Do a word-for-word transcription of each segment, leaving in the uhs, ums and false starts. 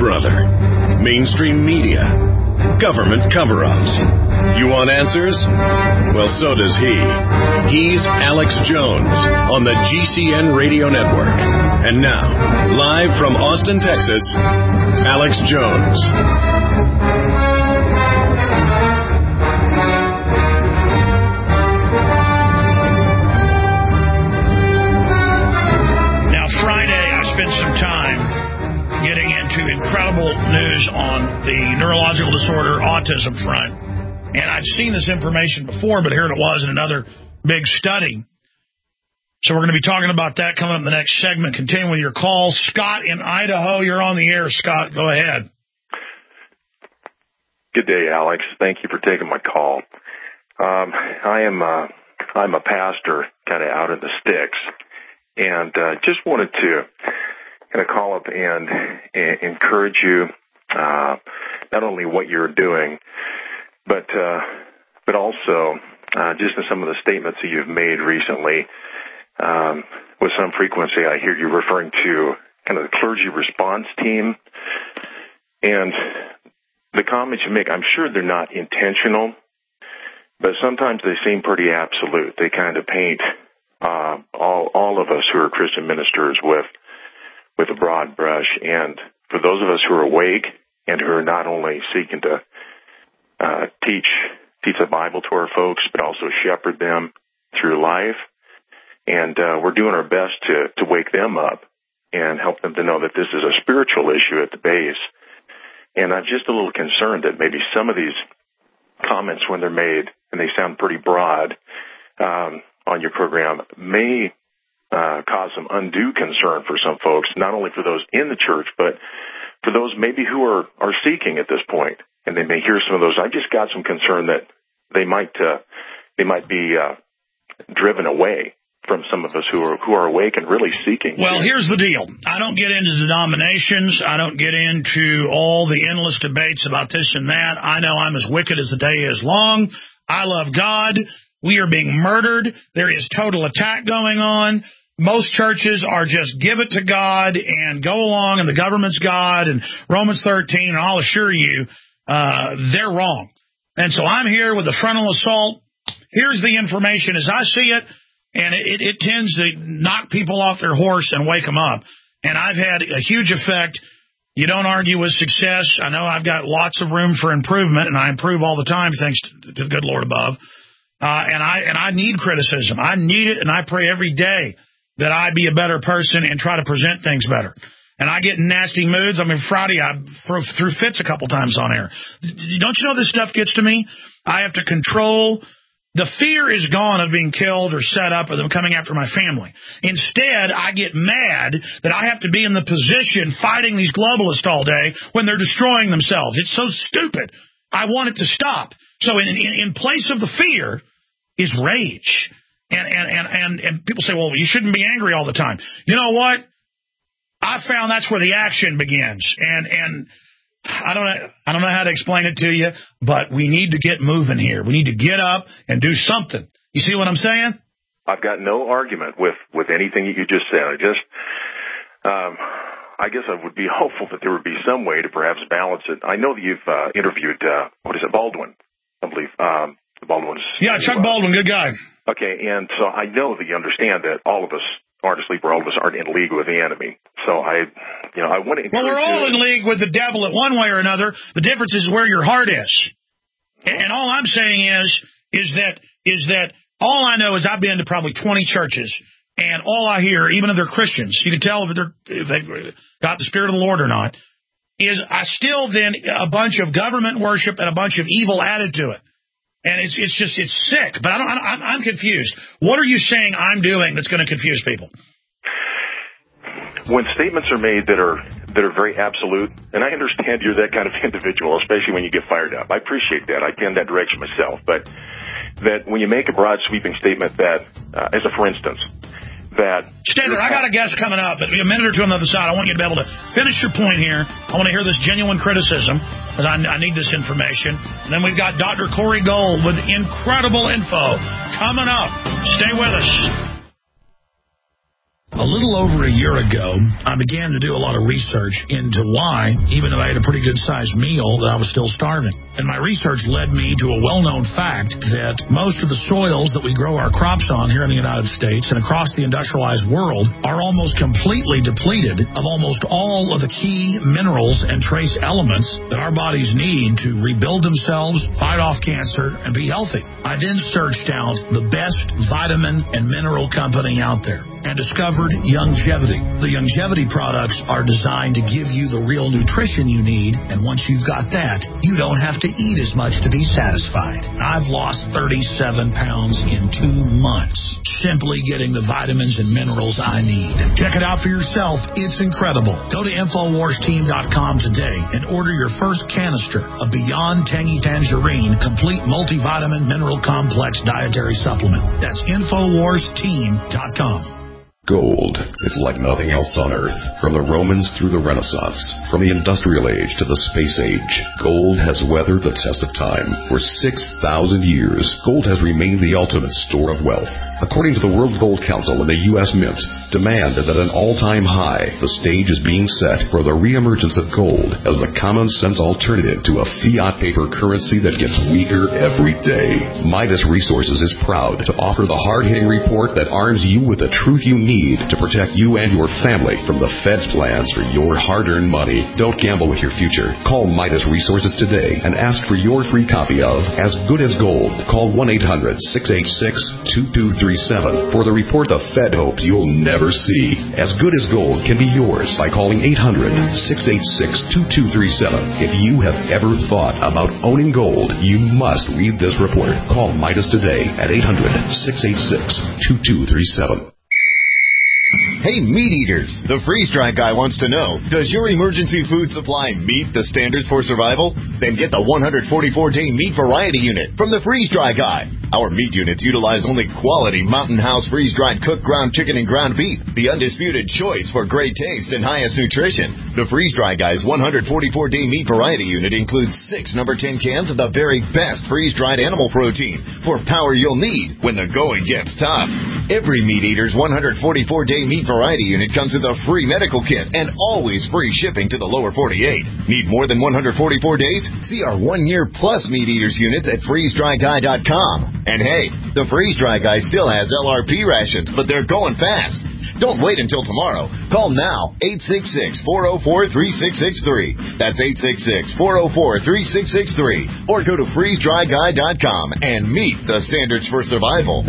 brother? Mainstream media? Government cover-ups? You want answers? Well, so does he. He's Alex Jones on the G C N Radio Network. And now, live from Austin, Texas, Alex Jones. Now, Friday, I spent some time getting into incredible news on the neurological disorder autism front. And I'd seen this information before, but here it was in another big study. So we're going to be talking about that coming up in the next segment. Continue with your calls. Scott in Idaho, you're on the air. Scott, go ahead. Good day, Alex. Thank you for taking my call. Um, I am uh, I'm a pastor kind of out in the sticks, and uh, just wanted to kind of call up and, and encourage you, uh, not only what you're doing, but uh, but also uh, just in some of the statements that you've made recently. Um, with some frequency, I hear you referring to kind of the clergy response team, and the comments you make, I'm sure they're not intentional, but sometimes they seem pretty absolute. They kind of paint uh, all all of us who are Christian ministers with with a broad brush. And for those of us who are awake and who are not only seeking to uh, teach teach the Bible to our folks, but also shepherd them through life, and uh, we're doing our best to, to wake them up and help them to know that this is a spiritual issue at the base. And I'm just a little concerned that maybe some of these comments, when they're made, and they sound pretty broad um, on your program, may uh, cause some undue concern for some folks, not only for those in the church, but for those maybe who are, are seeking at this point. And they may hear some of those. I've just got some concern that they might uh, they might be uh, driven away from some of us who are who are awake and really seeking. Well, here's the deal. I don't get into denominations. I don't get into all the endless debates about this and that. I know I'm as wicked as the day is long. I love God. We are being murdered. There is total attack going on. Most churches are just give it to God and go along, and the government's God, and Romans thirteen, and I'll assure you, uh, they're wrong. And so I'm here with the frontal assault. Here's the information as I see it. And it, it tends to knock people off their horse and wake them up. And I've had a huge effect. You don't argue with success. I know I've got lots of room for improvement, and I improve all the time, thanks to, to the good Lord above. Uh, and I and I need criticism. I need it, and I pray every day that I be a better person and try to present things better. And I get in nasty moods. I mean, Friday I threw, threw fits a couple times on air. Don't you know this stuff gets to me? I have to control. The fear is gone of being killed or set up or them coming after my family. Instead, I get mad that I have to be in the position fighting these globalists all day when they're destroying themselves. It's so stupid. I want it to stop. So in, in, in place of the fear is rage. And, and, and, and, and people say, well, you shouldn't be angry all the time. You know what? I found that's where the action begins. And, and, I don't know, I don't know how to explain it to you, but we need to get moving here. We need to get up and do something. You see what I'm saying? I've got no argument with, with anything that you just said. I just, um, I guess I would be hopeful that there would be some way to perhaps balance it. I know that you've uh, interviewed, uh, what is it, Baldwin, I believe. Um, Baldwin's. Yeah, Chuck uh, Baldwin, good guy. Okay, and so I know that you understand that all of us aren't asleep, or all of us aren't in league with the enemy. So I, you know, I want to encourage you. Well, we're all in league with the devil at one way or another. The difference is where your heart is. And all I'm saying is, is that, is that all I know is I've been to probably twenty churches, and all I hear, even if they're Christians, you can tell if they're, if they've got the Spirit of the Lord or not, is I still then a bunch of government worship and a bunch of evil added to it. And it's it's just, it's sick. But I don't, I'm, I'm confused. What are you saying I'm doing that's going to confuse people? When statements are made that are that are very absolute, and I understand you're that kind of individual, especially when you get fired up. I appreciate that. I tend that direction myself. But that when you make a broad, sweeping statement that, uh, as a for instance, that... Stay there. I got a guest coming up, but a minute or two on the other side. I want you to be able to finish your point here. I want to hear this genuine criticism, because I, I need this information. And then we've got Doctor Corey Gold with incredible info coming up. Stay with us. A little over a year ago, I began to do a lot of research into why, even though I had a pretty good-sized meal, that I was still starving. And my research led me to a well-known fact that most of the soils that we grow our crops on here in the United States and across the industrialized world are almost completely depleted of almost all of the key minerals and trace elements that our bodies need to rebuild themselves, fight off cancer, and be healthy. I then searched out the best vitamin and mineral company out there and discovered Youngevity. The Youngevity products are designed to give you the real nutrition you need, and once you've got that, you don't have to eat as much to be satisfied. I've lost thirty-seven pounds in two months, simply getting the vitamins and minerals I need. Check it out for yourself. It's incredible. Go to Infowars Team dot com today and order your first canister of Beyond Tangy Tangerine Complete Multivitamin Mineral Complex Dietary Supplement. That's Infowars Team dot com. Gold is like nothing else on Earth. From the Romans through the Renaissance, from the Industrial Age to the Space Age, gold has weathered the test of time. For six thousand years, gold has remained the ultimate store of wealth. According to the World Gold Council and the U S Mint, demand is at an all-time high. The stage is being set for the reemergence of gold as the common-sense alternative to a fiat paper currency that gets weaker every day. Midas Resources is proud to offer the hard-hitting report that arms you with the truth you need to protect you and your family from the Fed's plans for your hard-earned money. Don't gamble with your future. Call Midas Resources today and ask for your free copy of As Good as Gold. Call one eight hundred six eight six two two three seven for the report the Fed hopes you'll never see. As Good as Gold can be yours by calling eight hundred six eight six two two three seven. If you have ever thought about owning gold, you must read this report. Call Midas today at eight hundred six eight six two two three seven. Hey, meat eaters! The Freeze-Dry Guy wants to know, does your emergency food supply meet the standards for survival? Then get the one hundred forty-four day Meat Variety Unit from the Freeze-Dry Guy. Our meat units utilize only quality Mountain House freeze-dried cooked ground chicken and ground beef, the undisputed choice for great taste and highest nutrition. The Freeze-Dry Guy's one hundred forty-four day Meat Variety Unit includes six number ten cans of the very best freeze-dried animal protein for power you'll need when the going gets tough. Every meat eater's one hundred forty-four day Meat Variety Unit comes with a free medical kit and always free shipping to the lower forty-eight. Need more than one hundred forty-four days? See our one-year plus meat eaters units at freeze dry guy dot com. And hey, the Freeze-Dry Guy still has L R P rations, but they're going fast. Don't wait until tomorrow. Call now, eight six six, four oh four, three six six three. That's eight six six, four oh four, three six six three. Or go to freeze dry guy dot com and meet the standards for survival.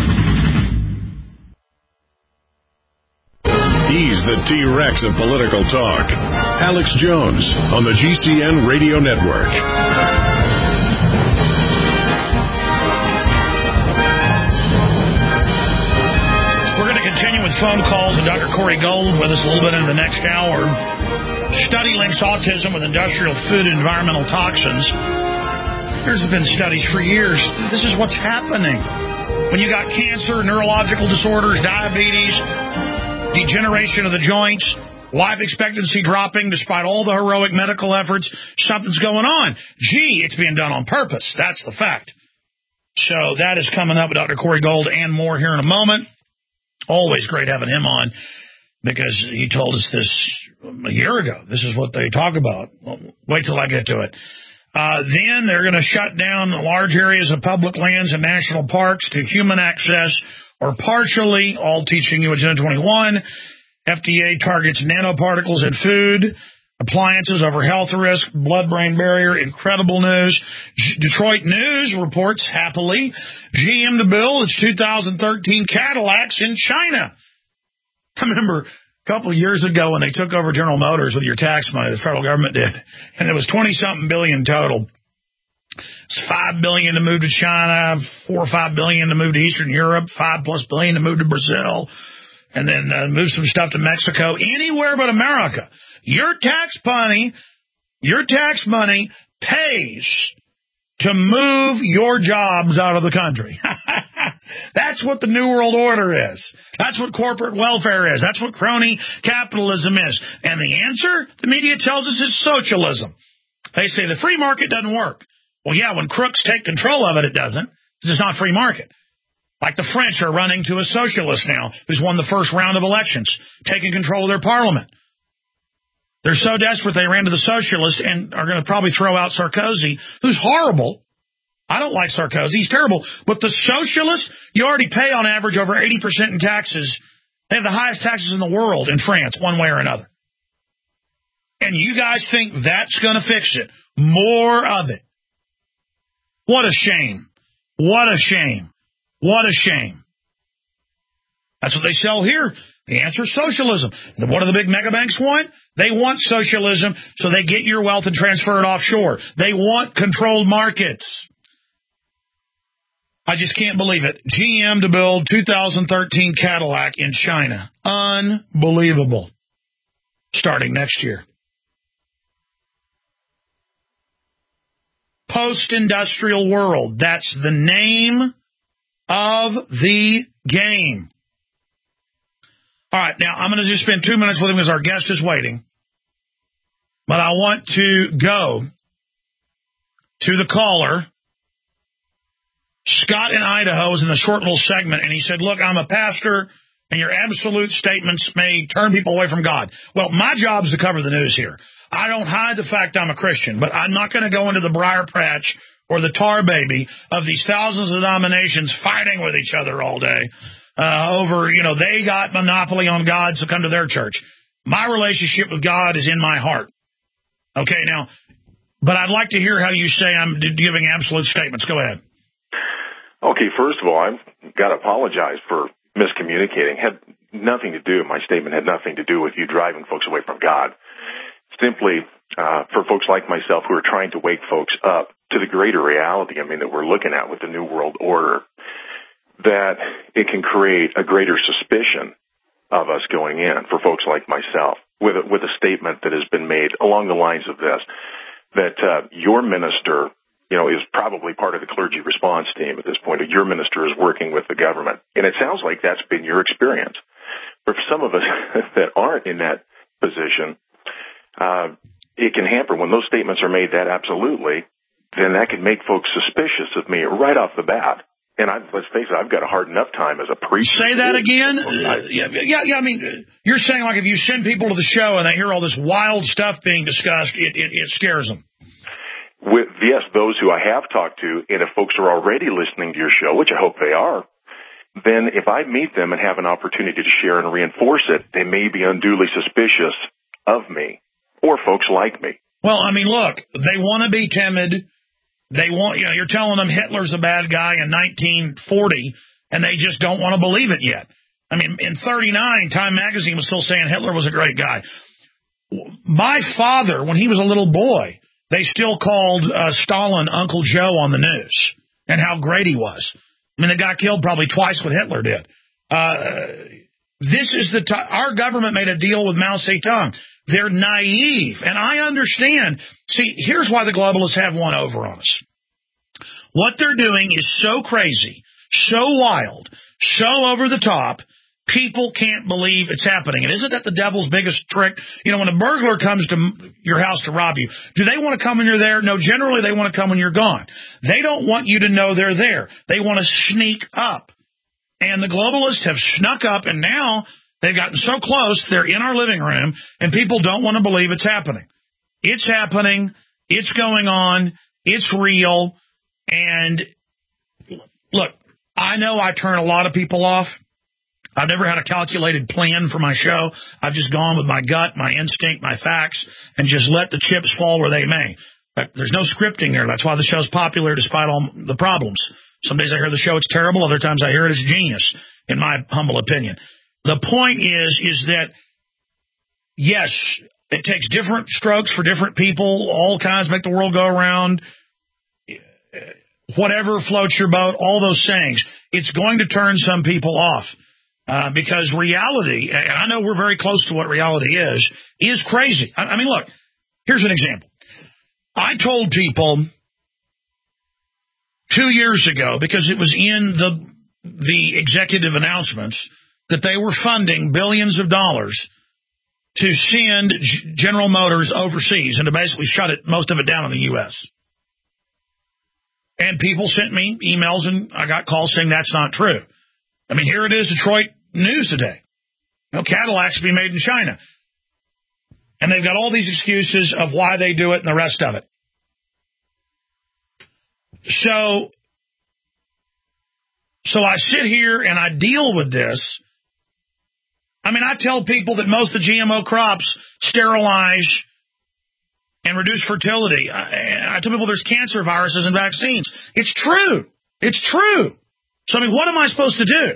He's the T-Rex of political talk. Alex Jones on the G C N Radio Network. Continue with phone calls, and Doctor Corey Gold with us a little bit in the next hour. Study links autism with industrial food and environmental toxins. There's been studies for years. This is what's happening. When you got cancer, neurological disorders, diabetes, degeneration of the joints, life expectancy dropping despite all the heroic medical efforts, something's going on. Gee, it's being done on purpose. That's the fact. So that is coming up with Doctor Corey Gold and more here in a moment. Always great having him on because he told us this a year ago. This is what they talk about. Well, wait till I get to it. Uh, then they're going to shut down large areas of public lands and national parks to human access or partially, all teaching you Agenda twenty-one. F D A targets nanoparticles in food, appliances over health risk, blood-brain barrier, incredible news. Detroit News reports, happily, G M to build its two thousand thirteen Cadillacs in China. I remember a couple of years ago when they took over General Motors with your tax money, the federal government did, and it was twenty-something billion total. It's five billion dollars to move to China, four or five billion dollars to move to Eastern Europe, five plus billion to move to Brazil, and then uh, move some stuff to Mexico, anywhere but America. Your tax money, your tax money pays to move your jobs out of the country. That's what the New World Order is. That's what corporate welfare is. That's what crony capitalism is. And the answer, the media tells us, is socialism. They say the free market doesn't work. Well, yeah, when crooks take control of it, it doesn't. It's not free market. Like the French are running to a socialist now who's won the first round of elections, taking control of their parliament. They're so desperate they ran to the socialist and are going to probably throw out Sarkozy, who's horrible. I don't like Sarkozy. He's terrible. But the socialists, you already pay on average over eighty percent in taxes. They have the highest taxes in the world in France, one way or another. And you guys think that's going to fix it? More of it. What a shame. What a shame. What a shame. That's what they sell here. The answer is socialism. What do the big mega banks want? They want socialism so they get your wealth and transfer it offshore. They want controlled markets. I just can't believe it. G M to build two thousand thirteen Cadillac in China. Unbelievable. Starting next year. Post-industrial world. That's the name of the game. All right, now I'm going to just spend two minutes with him because our guest is waiting. But I want to go to the caller. Scott in Idaho was in a short little segment, and he said, look, I'm a pastor, and your absolute statements may turn people away from God. Well, my job is to cover the news here. I don't hide the fact I'm a Christian, but I'm not going to go into the briar patch or the tar baby of these thousands of denominations fighting with each other all day uh, over, you know, they got monopoly on God, so come to their church. My relationship with God is in my heart. Okay, now, but I'd like to hear how you say I'm giving absolute statements. Go ahead. Okay, first of all, I've got to apologize for miscommunicating. Had nothing to do, my statement had nothing to do with you driving folks away from God. Simply uh, for folks like myself who are trying to wake folks up to the greater reality, I mean, that we're looking at with the New World Order, that it can create a greater suspicion of us going in for folks like myself with a, with a statement that has been made along the lines of this, that uh, your minister, you know, is probably part of the clergy response team at this point. Your minister is working with the government. And it sounds like that's been your experience. For some of us that aren't in that position, uh, it can hamper. When those statements are made that absolutely, then that can make folks suspicious of me right off the bat. And I, let's face it, I've got a hard enough time as a preacher. Say that again? Uh, yeah, yeah, yeah. I mean, you're saying like if you send people to the show and they hear all this wild stuff being discussed, it, it, it scares them. With, yes, those who I have talked to, and if folks are already listening to your show, which I hope they are, then if I meet them and have an opportunity to share and reinforce it, they may be unduly suspicious of me or folks like me. Well, I mean, look, they want to be timid. They want, you know, you're telling them Hitler's a bad guy in nineteen forty, and they just don't want to believe it yet. I mean, in thirty-nine, Time Magazine was still saying Hitler was a great guy. My father, when he was a little boy, they still called uh, Stalin Uncle Joe on the news and how great he was. I mean, the guy killed probably twice what Hitler did. Uh, this is the t- our government made a deal with Mao Zedong. They're naive, and I understand. See, here's why the globalists have one over on us. What they're doing is so crazy, so wild, so over the top, people can't believe it's happening. And isn't that the devil's biggest trick? You know, when a burglar comes to your house to rob you, do they want to come when you're there? No, generally they want to come when you're gone. They don't want you to know they're there. They want to sneak up. And the globalists have snuck up, and now they've gotten so close, they're in our living room, and people don't want to believe it's happening. It's happening. It's going on. It's real. And look, I know I turn a lot of people off. I've never had a calculated plan for my show. I've just gone with my gut, my instinct, my facts, and just let the chips fall where they may. But there's no scripting here. That's why the show's popular despite all the problems. Some days I hear the show, it's terrible. Other times I hear it, it's genius, in my humble opinion. The point is, is that, yes, it takes different strokes for different people. All kinds make the world go around. Whatever floats your boat, all those sayings. It's going to turn some people off. Uh, because reality, and I know we're very close to what reality is, is crazy. I, I mean, look, here's an example. I told people two years ago, because it was in the the executive announcements, that they were funding billions of dollars to send G- General Motors overseas and to basically shut it, most of it down in the U S And people sent me emails, and I got calls saying that's not true. I mean, here it is, Detroit News today. You know, Cadillacs be made in China. And they've got all these excuses of why they do it and the rest of it. So, so I sit here and I deal with this. I mean, I tell people that most of the G M O crops sterilize and reduce fertility. I, I tell people there's cancer viruses and vaccines. It's true. It's true. So, I mean, what am I supposed to do?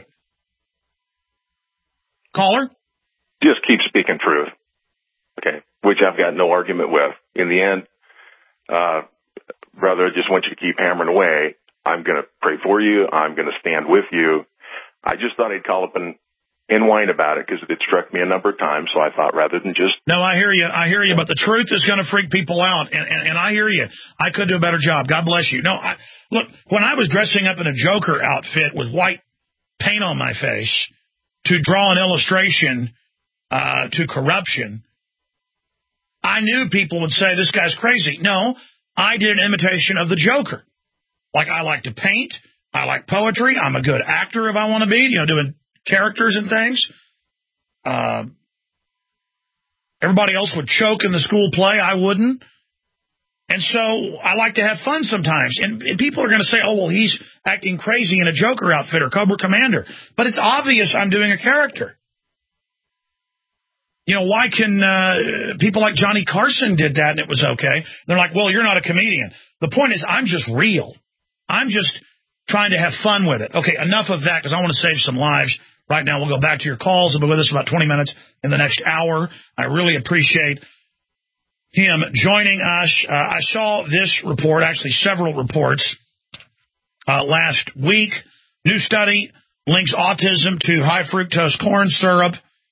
Caller? Just keep speaking truth. Okay. Which I've got no argument with. In the end, uh, brother, I just want you to keep hammering away. I'm going to pray for you. I'm going to stand with you. I just thought I'd call up and, and whine about it because it struck me a number of times. So I thought rather than just... No, I hear you. I hear you. But the truth is going to freak people out. And, and, and I hear you. I could do a better job. God bless you. No, I, look, when I was dressing up in a Joker outfit with white paint on my face to draw an illustration uh, to corruption, I knew people would say this guy's crazy. No, I did an imitation of the Joker. Like, I like to paint. I like poetry. I'm a good actor if I want to be, you know, doing characters and things. Uh, everybody else would choke in the school play. I wouldn't. And so I like to have fun sometimes. And, and people are going to say, oh, well, he's acting crazy in a Joker outfit or Cobra Commander. But it's obvious I'm doing a character. You know, why can uh, people like Johnny Carson did that and it was okay? They're like, well, you're not a comedian. The point is, I'm just real. I'm just trying to have fun with it. Okay, enough of that because I want to save some lives. Right now, we'll go back to your calls. He'll be with us about twenty minutes in the next hour. I really appreciate him joining us. Uh, I saw this report, actually several reports, uh, last week. New study links autism to high fructose corn syrup.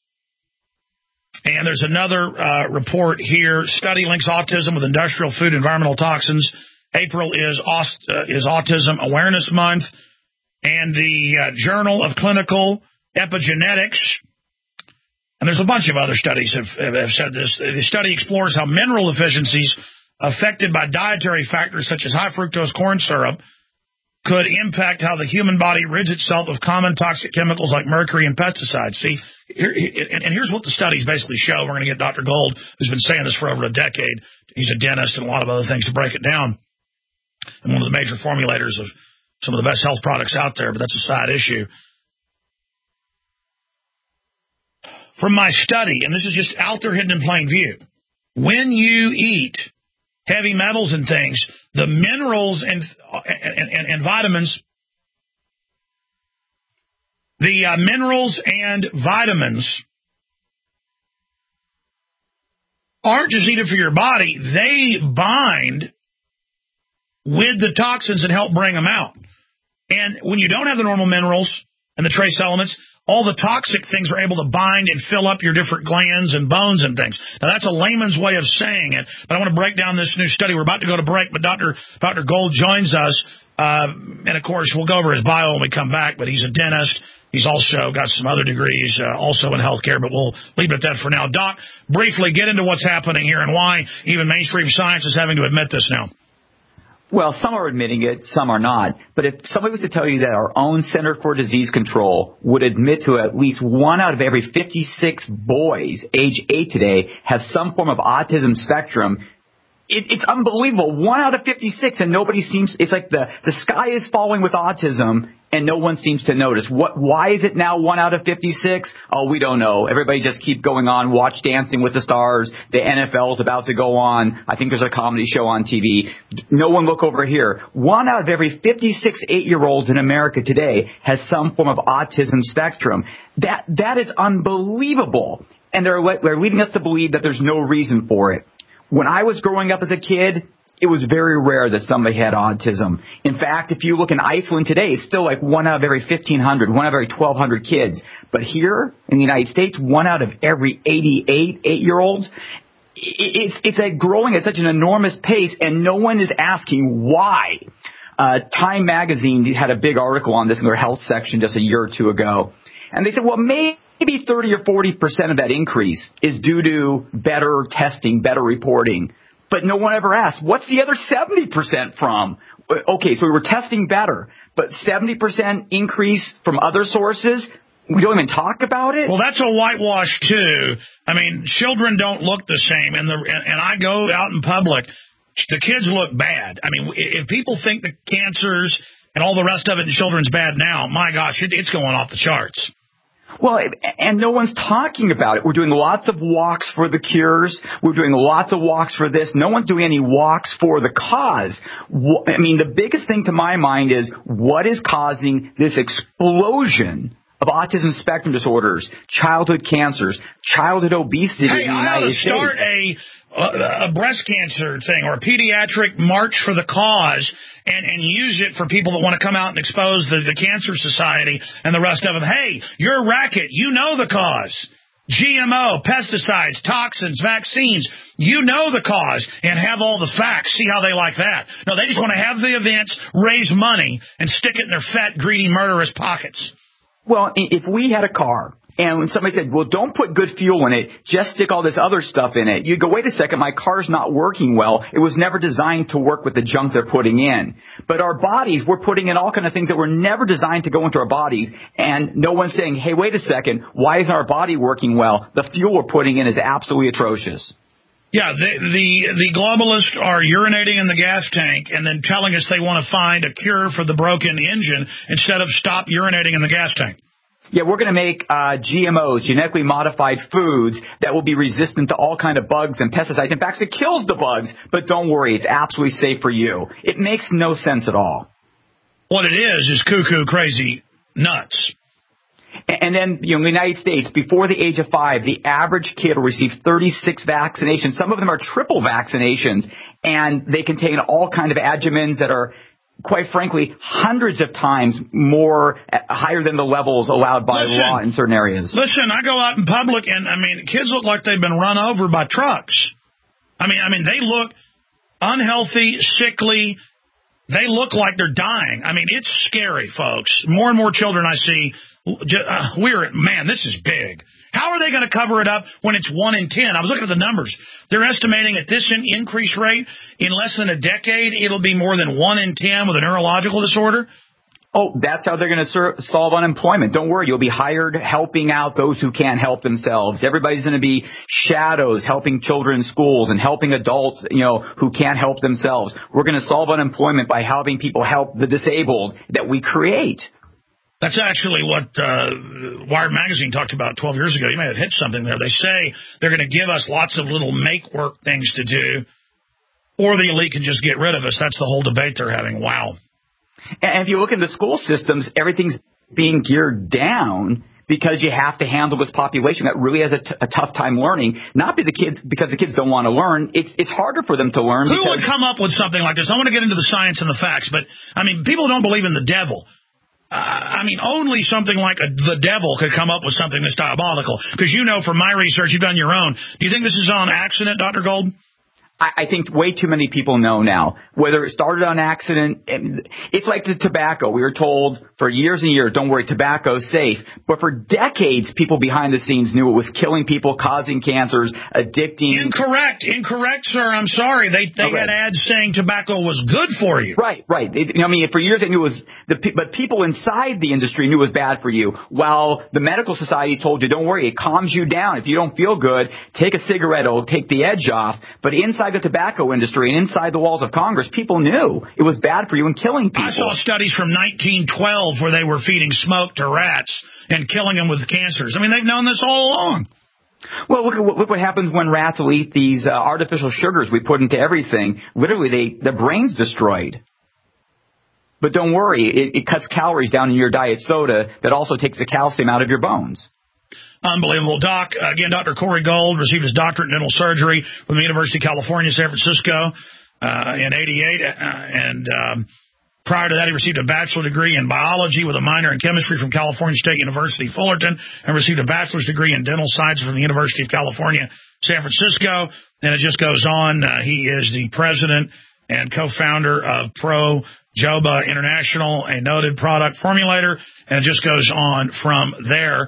And there's another uh, report here. Study links autism with industrial food environmental toxins. April is, aust- uh, is Autism Awareness Month. And the uh, Journal of Clinical Epigenetics. And there's a bunch of other studies have, have said this. The study explores how mineral deficiencies affected by dietary factors such as high fructose corn syrup could impact how the human body rids itself of common toxic chemicals like mercury and pesticides. See, here, and here's what the studies basically show. We're going to get Doctor Gold, who's been saying this for over a decade. He's a dentist and a lot of other things to break it down. And one of the major formulators of some of the best health products out there, but that's a side issue. From my study, and this is just out there hidden in plain view, when you eat heavy metals and things, the minerals and and, and, and vitamins, the uh, minerals and vitamins aren't just needed for your body. They bind with the toxins and help bring them out. And when you don't have the normal minerals and the trace elements, all the toxic things are able to bind and fill up your different glands and bones and things. Now, that's a layman's way of saying it, but I want to break down this new study. We're about to go to break, but Doctor Doctor Gold joins us, uh, and, of course, we'll go over his bio when we come back, but he's a dentist. He's also got some other degrees, uh, also in healthcare, but we'll leave it at that for now. Doc, briefly get into what's happening here and why even mainstream science is having to admit this now. Well, some are admitting it, some are not. But if somebody was to tell you that our own Center for Disease Control would admit to at least one out of every fifty-six boys age eight today have some form of autism spectrum, it, it's unbelievable. One out of fifty-six, and nobody seems, it's like the, the sky is falling with autism, and no one seems to notice. What? Why is it now one out of fifty-six? Oh, we don't know. Everybody just keep going on. Watch Dancing with the Stars. The N F L is about to go on. I think there's a comedy show on T V. No one look over here. One out of every fifty-six eight-year-olds in America today has some form of autism spectrum. That That is unbelievable. And they're, they're leading us to believe that there's no reason for it. When I was growing up as a kid, it was very rare that somebody had autism. In fact, if you look in Iceland today, it's still like one out of every fifteen hundred, one out of every twelve hundred kids. But here in the United States, one out of every eighty-eight eight-year-olds, it's, it's like growing at such an enormous pace, and no one is asking why. Uh, Time Magazine had a big article on this in their health section just a year or two ago. And they said, well, maybe Maybe thirty or forty percent of that increase is due to better testing, better reporting. But no one ever asked, what's the other seventy percent from? Okay, so we were testing better, but seventy percent increase from other sources? We don't even talk about it? Well, that's a whitewash, too. I mean, children don't look the same, and, the, and, and I go out in public, the kids look bad. I mean, if people think the cancers and all the rest of it in children's bad now, my gosh, it, it's going off the charts. Well, and no one's talking about it. We're doing lots of walks for the cures. We're doing lots of walks for this. No one's doing any walks for the cause. I mean, the biggest thing to my mind is what is causing this explosion of autism spectrum disorders, childhood cancers, childhood obesity hey, in the United States. Hey, I ought to start a, a, a breast cancer thing or a pediatric march for the cause and, and use it for people that want to come out and expose the, the Cancer Society and the rest of them. Hey, you're a racket. You know the cause. G M O, pesticides, toxins, vaccines. You know the cause and have all the facts. See how they like that. No, they just want to have the events, raise money, and stick it in their fat, greedy, murderous pockets. Well, if we had a car and when somebody said, well, don't put good fuel in it, just stick all this other stuff in it, you'd go, wait a second, my car's not working well. It was never designed to work with the junk they're putting in. But our bodies, we're putting in all kind of things that were never designed to go into our bodies. And no one's saying, hey, wait a second, why isn't our body working well? The fuel we're putting in is absolutely atrocious. Yeah, the, the the globalists are urinating in the gas tank and then telling us they want to find a cure for the broken engine instead of stop urinating in the gas tank. Yeah, we're going to make uh, G M Os, genetically modified foods, that will be resistant to all kind of bugs and pesticides. In fact, it kills the bugs, but don't worry, it's absolutely safe for you. It makes no sense at all. What it is is cuckoo, crazy, nuts. And then, you know, in the United States, before the age of five, the average kid will receive thirty-six vaccinations. Some of them are triple vaccinations, and they contain all kinds of adjuvants that are, quite frankly, hundreds of times more uh, higher than the levels allowed by listen, law in certain areas. Listen, I go out in public, and, I mean, kids look like they've been run over by trucks. I mean, I mean, they look unhealthy, sickly. They look like they're dying. I mean, it's scary, folks. More and more children I see. Uh, we're man, this is big. How are they going to cover it up when it's one in ten? I was looking at the numbers. They're estimating at this increase rate, in less than a decade, it'll be more than one in ten with a neurological disorder. Oh, that's how they're going to sur- solve unemployment. Don't worry, you'll be hired helping out those who can't help themselves. Everybody's going to be shadows helping children in schools and helping adults, you know, who can't help themselves. We're going to solve unemployment by helping people help the disabled that we create. That's actually what uh, Wired Magazine talked about twelve years ago. You may have hit something there. They say they're going to give us lots of little make-work things to do, or the elite can just get rid of us. That's the whole debate they're having. Wow. And if you look in the school systems, everything's being geared down because you have to handle this population that really has a, t- a tough time learning. Not because the kids because the kids don't want to learn. It's it's harder for them to learn. Who would come up with something like this? I want to get into the science and the facts, but, I mean, people don't believe in the devil. Uh, I mean, only something like a, the devil could come up with something that's diabolical. Because you know from my research, you've done your own. Do you think this is on accident, Doctor Gold? I think way too many people know now, whether it started on accident. It's like the tobacco. We were told for years and years, don't worry, tobacco's safe. But for decades, people behind the scenes knew it was killing people, causing cancers, addicting. Incorrect. Incorrect, sir. I'm sorry. They they okay. had ads saying tobacco was good for you. Right, right. It, I mean, for years they knew it was, the, but people inside the industry knew it was bad for you. While the medical societies told you, don't worry, it calms you down. If you don't feel good, take a cigarette, it'll take the edge off. But inside the tobacco industry and inside the walls of Congress, people knew it was bad for you and killing people. I saw studies from nineteen twelve where they were feeding smoke to rats and killing them with cancers. I mean, they've known this all along. Well, look, at, look what happens when rats will eat these uh, artificial sugars we put into everything. Literally, they their brain's destroyed. But don't worry, it, it cuts calories down in your diet soda that also takes the calcium out of your bones. Unbelievable. Doc, again, Doctor Corey Gold received his doctorate in dental surgery from the University of California, San Francisco uh, in eighty-eight. Uh, and um, prior to that, he received a bachelor's degree in biology with a minor in chemistry from California State University, Fullerton, and received a bachelor's degree in dental science from the University of California, San Francisco. And it just goes on. Uh, he is the president and co-founder of Pro Joba International, a noted product formulator. And it just goes on from there.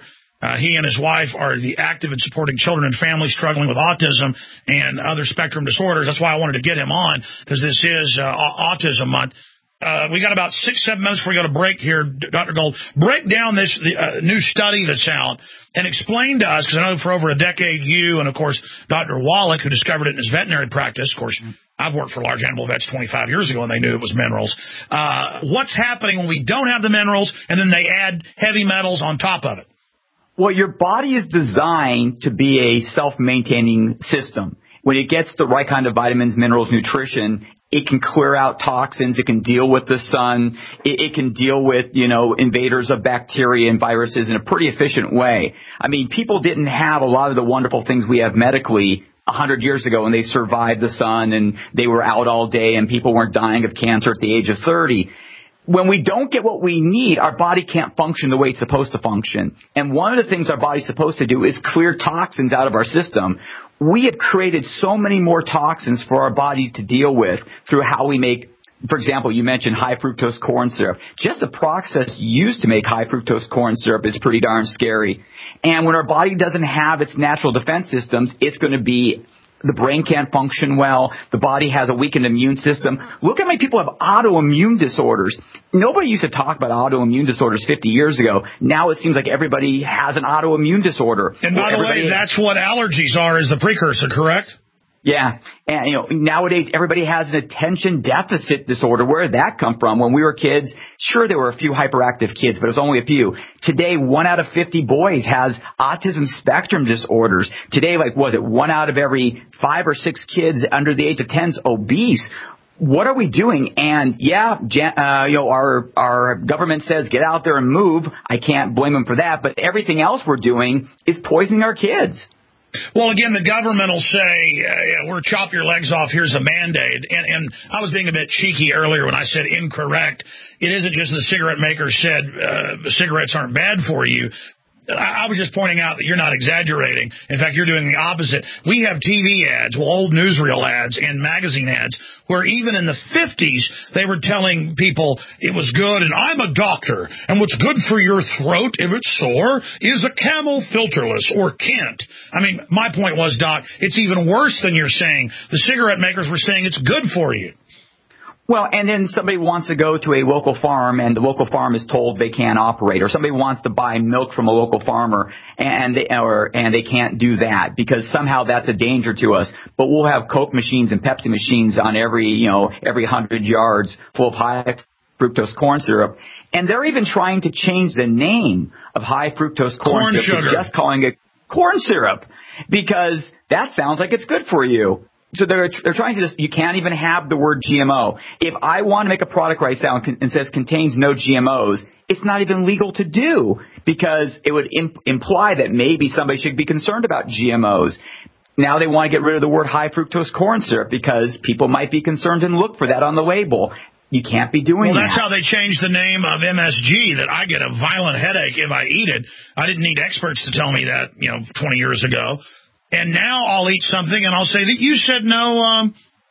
Uh, he and his wife are the active in supporting children and families struggling with autism and other spectrum disorders. That's why I wanted to get him on, because this is uh, Autism Month. Uh, we got about six, seven minutes before we go to break here, Doctor Gold. Break down this the, uh, new study that's out and explain to us, because I know for over a decade you and, of course, Doctor Wallach, who discovered it in his veterinary practice, of course, I've worked for large animal vets twenty-five years ago, and they knew it was minerals. Uh, what's happening when we don't have the minerals, and then they add heavy metals on top of it? Well, your body is designed to be a self-maintaining system. When it gets the right kind of vitamins, minerals, nutrition, it can clear out toxins. It can deal with the sun. It, it can deal with, you know, invaders of bacteria and viruses in a pretty efficient way. I mean, people didn't have a lot of the wonderful things we have medically a hundred years ago, and they survived the sun and they were out all day and people weren't dying of cancer at the age of thirty. When we don't get what we need, our body can't function the way it's supposed to function. And one of the things our body's supposed to do is clear toxins out of our system. We have created so many more toxins for our body to deal with through how we make, for example, you mentioned high fructose corn syrup. Just the process used to make high fructose corn syrup is pretty darn scary. And when our body doesn't have its natural defense systems, it's going to be the brain can't function well. The body has a weakened immune system. Look how many people have autoimmune disorders. Nobody used to talk about autoimmune disorders fifty years ago. Now it seems like everybody has an autoimmune disorder. And by the way, that's what allergies are, is the precursor, correct? Yeah. And, you know, nowadays everybody has an attention deficit disorder. Where did that come from? When we were kids, sure, there were a few hyperactive kids, but it was only a few. Today, one out of fifty boys has autism spectrum disorders. Today, like, was it one out of every five or six kids under the age of ten is obese? What are we doing? And yeah, uh, you know, our, our government says get out there and move. I can't blame them for that. But everything else we're doing is poisoning our kids. Well, again, the government will say, uh, we're chop your legs off, here's a Band-Aid. And, and I was being a bit cheeky earlier when I said incorrect. It isn't just the cigarette maker said uh, cigarettes aren't bad for you. I was just pointing out that you're not exaggerating. In fact, you're doing the opposite. We have T V ads, well, old newsreel ads and magazine ads, where even in the fifties, they were telling people it was good, and I'm a doctor, and what's good for your throat if it's sore is a Camel Filterless or Kent. I mean, my point was, Doc, it's even worse than you're saying. The cigarette makers were saying it's good for you. Well, and then somebody wants to go to a local farm and the local farm is told they can't operate, or somebody wants to buy milk from a local farmer and they, or, and they can't do that because somehow that's a danger to us. But we'll have Coke machines and Pepsi machines on every, you know, every hundred yards full of high fructose corn syrup. And they're even trying to change the name of high fructose corn, corn syrup sugar. to just calling it corn syrup because that sounds like it's good for you. So they're they're trying to just, you can't even have the word G M O. If I want to make a product right now and says contains no G M Os, it's not even legal to do because it would imp- imply that maybe somebody should be concerned about G M Os. Now they want to get rid of the word high fructose corn syrup because people might be concerned and look for that on the label. You can't be doing well, that. Well, that's how they changed the name of M S G, that I get a violent headache if I eat it. I didn't need experts to tell me that, you know, twenty years ago. And now I'll eat something and I'll say that you said no, um,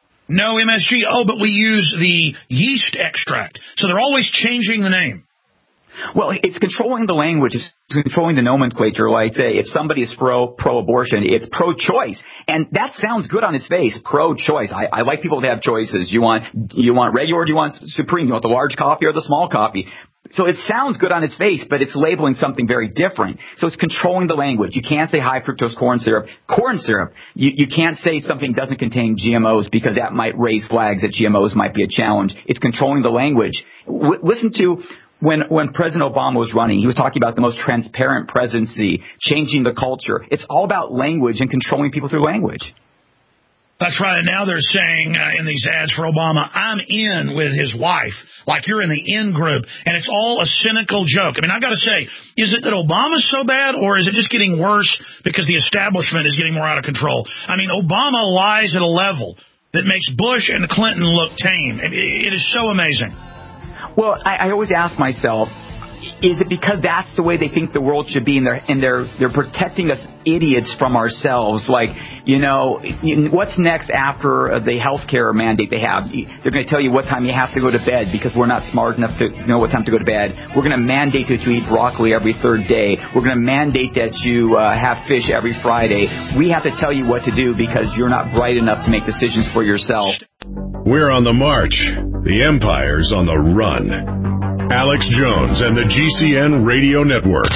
no M S G. Oh, but we use the yeast extract. So they're always changing the name. Well, it's controlling the language. It's controlling the nomenclature. Like, say, if somebody is pro, pro-abortion, it's pro-choice. And that sounds good on its face, pro-choice. I, I like people to have choices. You want, you want regular or do you want supreme? You want the large coffee or the small coffee? So it sounds good on its face, but it's labeling something very different. So it's controlling the language. You can't say high fructose corn syrup, corn syrup. You, you can't say something doesn't contain G M Os because that might raise flags that G M Os might be a challenge. It's controlling the language. W- listen to when, when President Obama was running, he was talking about the most transparent presidency, changing the culture. It's all about language and controlling people through language. That's right. And now they're saying uh, in these ads for Obama, I'm in with his wife, like you're in the in group. And it's all a cynical joke. I mean, I've got to say, is it that Obama's so bad, or is it just getting worse because the establishment is getting more out of control? I mean, Obama lies at a level that makes Bush and Clinton look tame. It, it is so amazing. Well, I, I always ask myself, is it because that's the way they think the world should be, and they're and they're they're protecting us idiots from ourselves? Like, you know, what's next after the health care mandate they have? They're going to tell you what time you have to go to bed because we're not smart enough to know what time to go to bed. We're going to mandate that you eat broccoli every third day. We're going to mandate that you uh, have fish every Friday. We have to tell you what to do because you're not bright enough to make decisions for yourself. We're on the march. The empire's on the run. Alex Jones and the G C N Radio Network.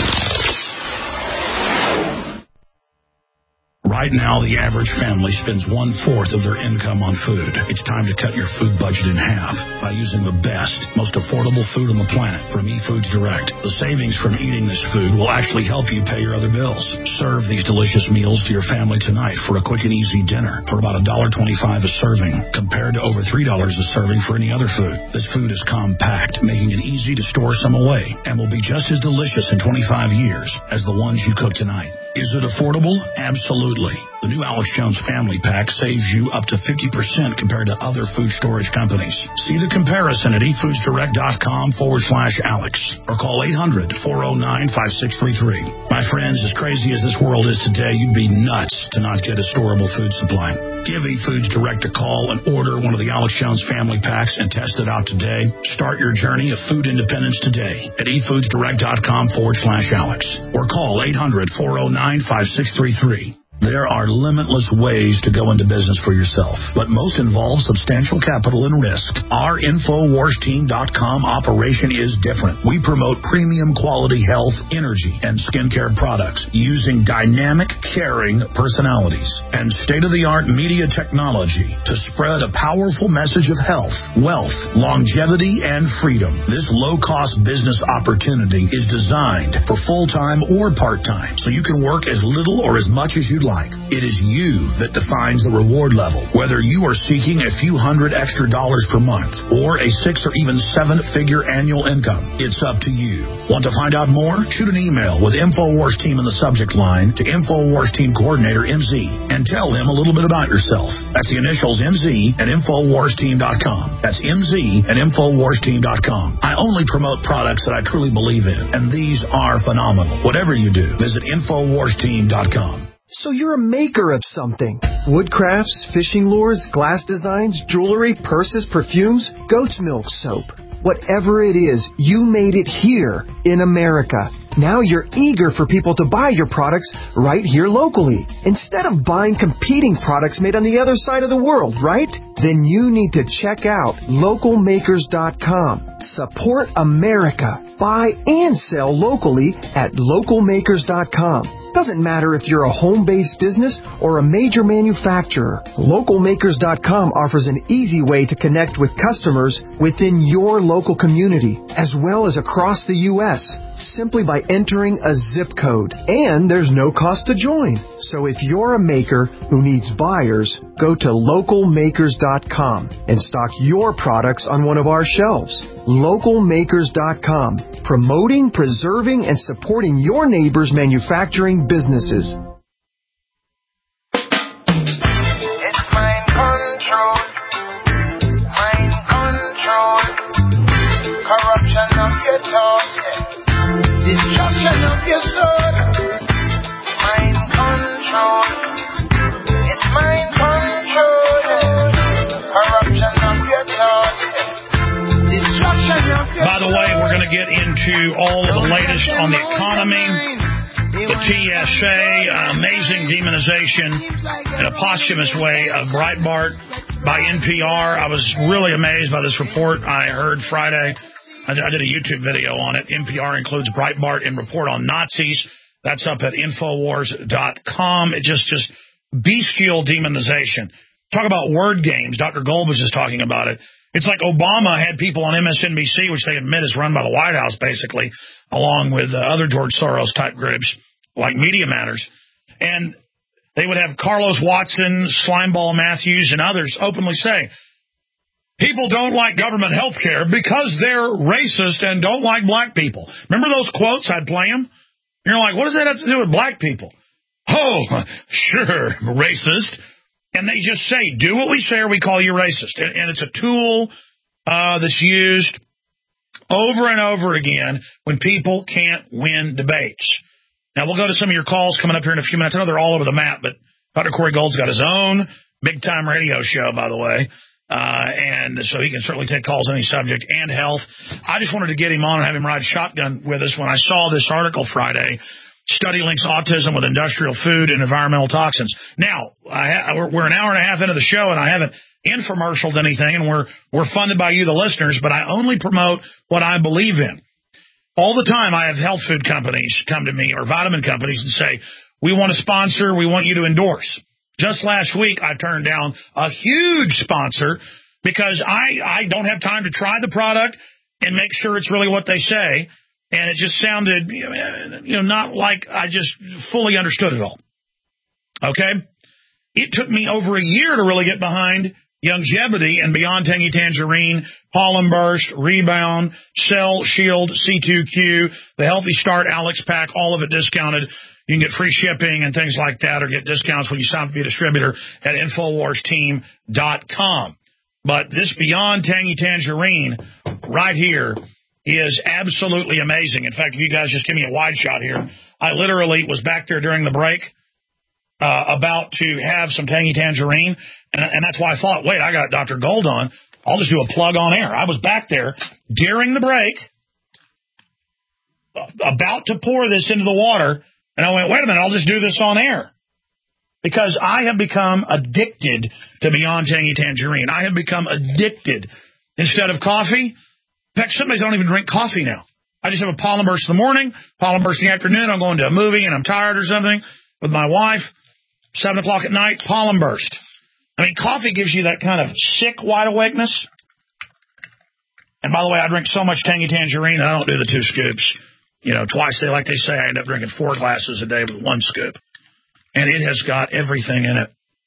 Right now, the average family spends one-fourth of their income on food. It's time to cut your food budget in half by using the best, most affordable food on the planet from eFoods Direct. The savings from eating this food will actually help you pay your other bills. Serve these delicious meals to your family tonight for a quick and easy dinner for about one dollar and twenty-five cents a serving, compared to over three dollars a serving for any other food. This food is compact, making it easy to store some away, and will be just as delicious in twenty-five years as the ones you cook tonight. Is it affordable? Absolutely. The new Alex Jones Family Pack saves you up to fifty percent compared to other food storage companies. See the comparison at efoodsdirect.com forward slash Alex or call eight hundred, four oh nine, five six three three. My friends, as crazy as this world is today, you'd be nuts to not get a storable food supply. Give eFoods Direct a call and order one of the Alex Jones Family Packs and test it out today. Start your journey of food independence today at efoodsdirect.com forward slash Alex or call eight hundred, four oh nine, five six three three. There are limitless ways to go into business for yourself, but most involve substantial capital and risk. Our Infowars Team dot com operation is different. We promote premium quality health, energy, and skincare products using dynamic, caring personalities and state-of-the-art media technology to spread a powerful message of health, wealth, longevity, and freedom. This low-cost business opportunity is designed for full-time or part-time, so you can work as little or as much as you'd like. It is you that defines the reward level, whether you are seeking a few hundred extra dollars per month or a six or even seven-figure annual income. It's up to you. Want to find out more? Shoot an email with Infowars Team in the subject line to Infowars Team Coordinator M Z and tell him a little bit about yourself. That's the initials M Z at Infowars Team dot com. That's M Z at Infowars Team dot com. I only promote products that I truly believe in, and these are phenomenal. Whatever you do, visit Infowars Team dot com. So you're a maker of something. Woodcrafts, fishing lures, glass designs, jewelry, purses, perfumes, goat's milk soap. Whatever it is, you made it here in America. Now you're eager for people to buy your products right here locally, instead of buying competing products made on the other side of the world, right? Then you need to check out local makers dot com. Support America. Buy and sell locally at local makers dot com. Doesn't matter if you're a home-based business or a major manufacturer. local makers dot com offers an easy way to connect with customers within your local community, as well as across the U S, simply by entering a zip code. And there's no cost to join. So if you're a maker who needs buyers, go to local makers dot com and stock your products on one of our shelves. local makers dot com, promoting, preserving, and supporting your neighbors' manufacturing businesses. It's mind control, mind control, corruption of your thoughts, destruction of your soul, mind control, it's mind control, corruption of your thoughts, destruction of your soul. By the way, we're going to get into all of the latest on the economy. The T S A, uh, amazing demonization in a posthumous way of Breitbart by N P R. I was really amazed by this report I heard Friday. I did a YouTube video on it. N P R includes Breitbart in report on Nazis. That's up at Infowars dot com. It just, just bestial demonization. Talk about word games. Doctor Gold was just talking about it. It's like Obama had people on M S N B C, which they admit is run by the White House, basically, along with uh, other George Soros-type groups like Media Matters. And they would have Carlos Watson, Slimeball Matthews, and others openly say, people don't like government health care because they're racist and don't like black people. Remember those quotes? I'd play them. You're like, what does that have to do with black people? Oh, sure, racist. And they just say, do what we say or we call you racist. And, and it's a tool uh, that's used over and over again when people can't win debates. Now, we'll go to some of your calls coming up here in a few minutes. I know they're all over the map, but Doctor Corey Gold's got his own big-time radio show, by the way, uh, and so he can certainly take calls on any subject and health. I just wanted to get him on and have him ride shotgun with us when I saw this article Friday, Study Links Autism with Industrial Food and Environmental Toxins. Now, I ha- we're, we're an hour and a half into the show, and I haven't infomercialed anything, and we're we're funded by you, the listeners, but I only promote what I believe in. All the time I have health food companies come to me or vitamin companies and say, we want to sponsor, we want you to endorse. Just last week, I turned down a huge sponsor because I, I don't have time to try the product and make sure it's really what they say, and it just sounded, you know, not like I just fully understood it all. Okay? It took me over a year to really get behind Youngevity and Beyond Tangy Tangerine, Pollen Burst, Rebound, Cell Shield, C two Q, the Healthy Start Alex Pack, all of it discounted. You can get free shipping and things like that, or get discounts when you sign up to be a distributor at Infowars Team dot com. But this Beyond Tangy Tangerine right here is absolutely amazing. In fact, if you guys just give me a wide shot here, I literally was back there during the break uh, about to have some Tangy Tangerine, and, and that's why I thought, wait, I got Doctor Gold on. I'll just do a plug on air. I was back there during the break about to pour this into the water, and I went, wait a minute, I'll just do this on air. Because I have become addicted to Beyond Tangy Tangerine. I have become addicted. Instead of coffee, in fact, some days I don't even drink coffee now. I just have a pollen burst in the morning, pollen burst in the afternoon. I'm going to a movie and I'm tired or something with my wife. Seven o'clock at night, pollen burst. I mean, coffee gives you that kind of sick wide awakeness. And by the way, I drink so much Tangy Tangerine that I don't do the two scoops. You know, twice a day, like they say, I end up drinking four glasses a day with one scoop. And it has got everything in it.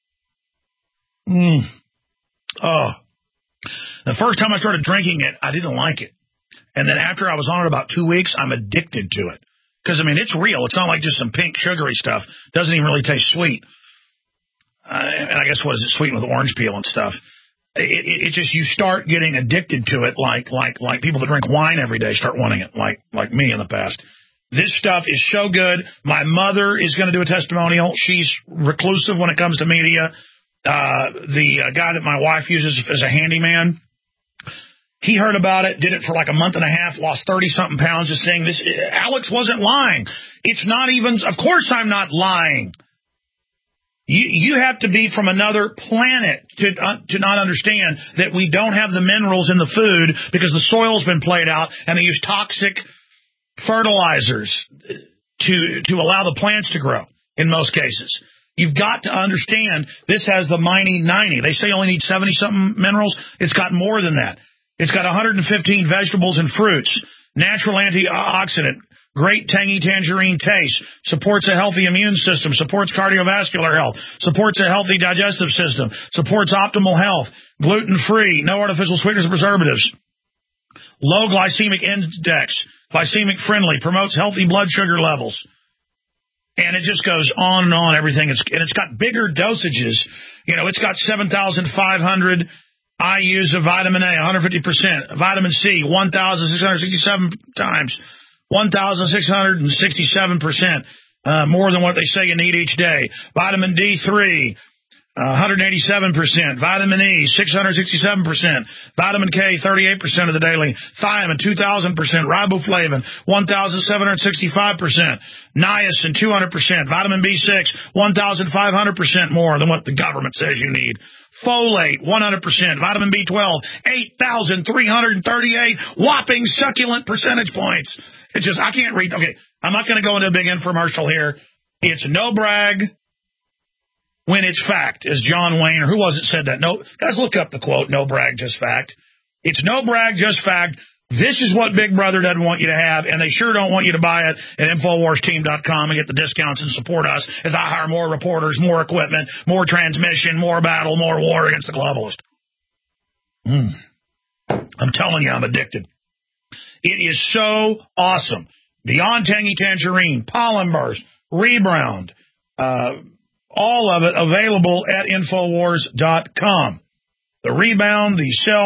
Mm. Oh. The first time I started drinking it, I didn't like it. And then after I was on it about two weeks, I'm addicted to it. Because, I mean, it's real. It's not like just some pink sugary stuff. It doesn't even really taste sweet. Uh, and I guess, what is it, sweetened with orange peel and stuff. It, it, it just, you start getting addicted to it like like like people that drink wine every day start wanting it, like like me in the past. This stuff is so good. My mother is going to do a testimonial. She's reclusive when it comes to media. Uh, the uh, guy that my wife uses as a handyman, he heard about it, did it for like a month and a half, lost thirty-something pounds, just saying this. Alex wasn't lying. It's not even, of course I'm not lying. You you have to be from another planet to uh, to not understand that we don't have the minerals in the food because the soil's been played out and they use toxic fertilizers to to allow the plants to grow in most cases. You've got to understand this has the mighty ninety. They say you only need seventy-something minerals. It's got more than that. It's got one hundred fifteen vegetables and fruits, natural antioxidant, great tangy tangerine taste, supports a healthy immune system, supports cardiovascular health, supports a healthy digestive system, supports optimal health, gluten-free, no artificial sweeteners or preservatives, low glycemic index, glycemic friendly, promotes healthy blood sugar levels. And it just goes on and on, everything. It's, and it's got bigger dosages. You know, it's got seven thousand five hundred I U's of vitamin A, one hundred fifty percent. Vitamin C, one thousand six hundred sixty-seven times. one thousand six hundred sixty-seven percent. Uh, more than what they say you need each day. Vitamin D three. Uh, one hundred eighty-seven percent. Vitamin E, six hundred sixty-seven percent. Vitamin K, thirty-eight percent of the daily. Thiamine, two thousand percent. Riboflavin, one thousand seven hundred sixty-five percent. Niacin, two hundred percent. Vitamin B six, one thousand five hundred percent more than what the government says you need. Folate, one hundred percent. Vitamin B twelve, eight thousand three hundred thirty-eight whopping succulent percentage points. It's just, I can't read. Okay, I'm not going to go into a big infomercial here. It's no brag when it's fact, as John Wayne, or who was it said that? No, guys, look up the quote, no brag, just fact. It's no brag, just fact. This is what Big Brother doesn't want you to have, and they sure don't want you to buy it at Infowars Team dot com and get the discounts and support us as I hire more reporters, more equipment, more transmission, more battle, more war against the globalist. Mm. I'm telling you, I'm addicted. It is so awesome. Beyond Tangy Tangerine, Pollen Burst, Rebound, uh, all of it available at Infowars dot com. The Rebound, the Cell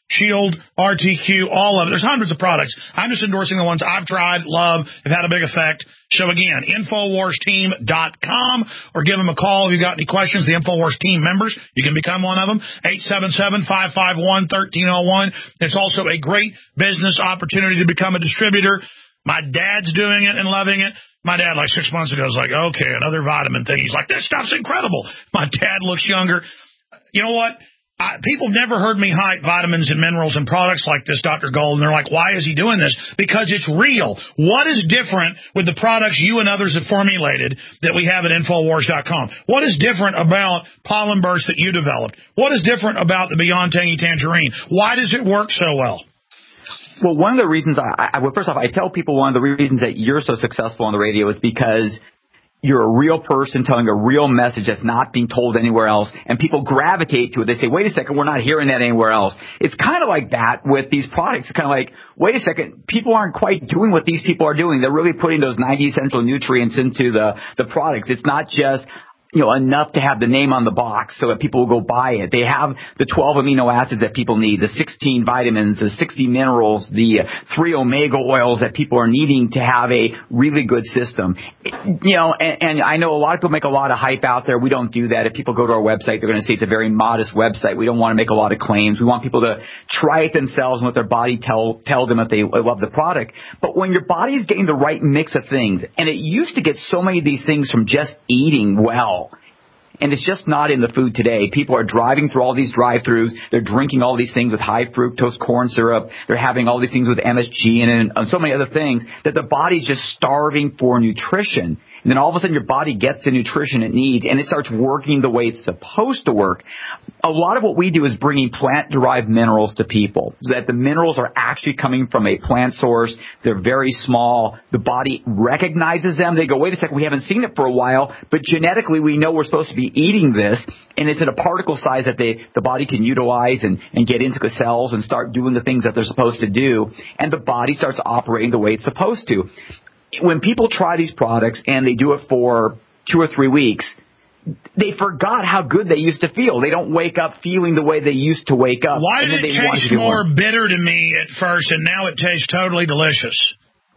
Shield, R T Q, all of it. There's hundreds of products. I'm just endorsing the ones I've tried, love, have had a big effect. So again, Infowars Team dot com, or give them a call if you've got any questions. The Infowars team members, you can become one of them. eight seven seven, five five one, one three zero one. It's also a great business opportunity to become a distributor. My dad's doing it and loving it. My dad, like six months ago, was like, okay, another vitamin thing. He's like, this stuff's incredible. My dad looks younger. You know what? I, people have never heard me hype vitamins and minerals and products like this, Doctor Gold, and they're like, why is he doing this? Because it's real. What is different with the products you and others have formulated that we have at Infowars dot com? What is different about Pollen Burst that you developed? What is different about the Beyond Tangy Tangerine? Why does it work so well? Well, one of the reasons I, I well, first off, I tell people one of the reasons that you're so successful on the radio is because you're a real person telling a real message that's not being told anywhere else, and people gravitate to it. They say, wait a second, we're not hearing that anywhere else. It's kind of like that with these products. It's kind of like, wait a second, people aren't quite doing what these people are doing. They're really putting those ninety essential nutrients into the, the products. It's not just, you know, enough to have the name on the box so that people will go buy it. They have the twelve amino acids that people need, the sixteen vitamins, the sixty minerals, the three omega oils that people are needing to have a really good system. You know, and, and I know a lot of people make a lot of hype out there. We don't do that. If people go to our website, they're going to say it's a very modest website. We don't want to make a lot of claims. We want people to try it themselves and let their body tell tell them if they love the product. But when your body is getting the right mix of things, and it used to get so many of these things from just eating well, and it's just not in the food today. People are driving through all these drive-thrus. They're drinking all these things with high fructose corn syrup. They're having all these things with M S G in it and so many other things that the body's just starving for nutrition. And then all of a sudden your body gets the nutrition it needs, and it starts working the way it's supposed to work. A lot of what we do is bringing plant-derived minerals to people so that the minerals are actually coming from a plant source. They're very small. The body recognizes them. They go, wait a second, we haven't seen it for a while, but genetically we know we're supposed to be eating this, and it's in a particle size that they, the body can utilize and, and get into the cells and start doing the things that they're supposed to do, and the body starts operating the way it's supposed to. When people try these products and they do it for two or three weeks, they forgot how good they used to feel. They don't wake up feeling the way they used to wake up. Why did it taste more bitter to me at first, and now it tastes totally delicious?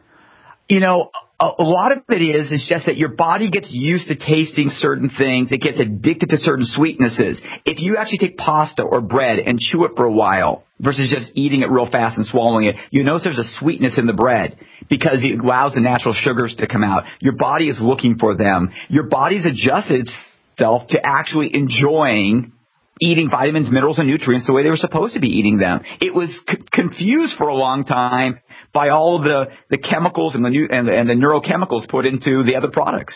You know, a, a lot of it is, it's just that your body gets used to tasting certain things. It gets addicted to certain sweetnesses. If you actually take pasta or bread and chew it for a while versus just eating it real fast and swallowing it, you notice there's a sweetness in the bread because it allows the natural sugars to come out. Your body is looking for them. Your body's adjusted itself to actually enjoying eating vitamins, minerals, and nutrients the way they were supposed to be eating them. It was c- confused for a long time by all of the, the chemicals and the, new, and, the, and the neurochemicals put into the other products.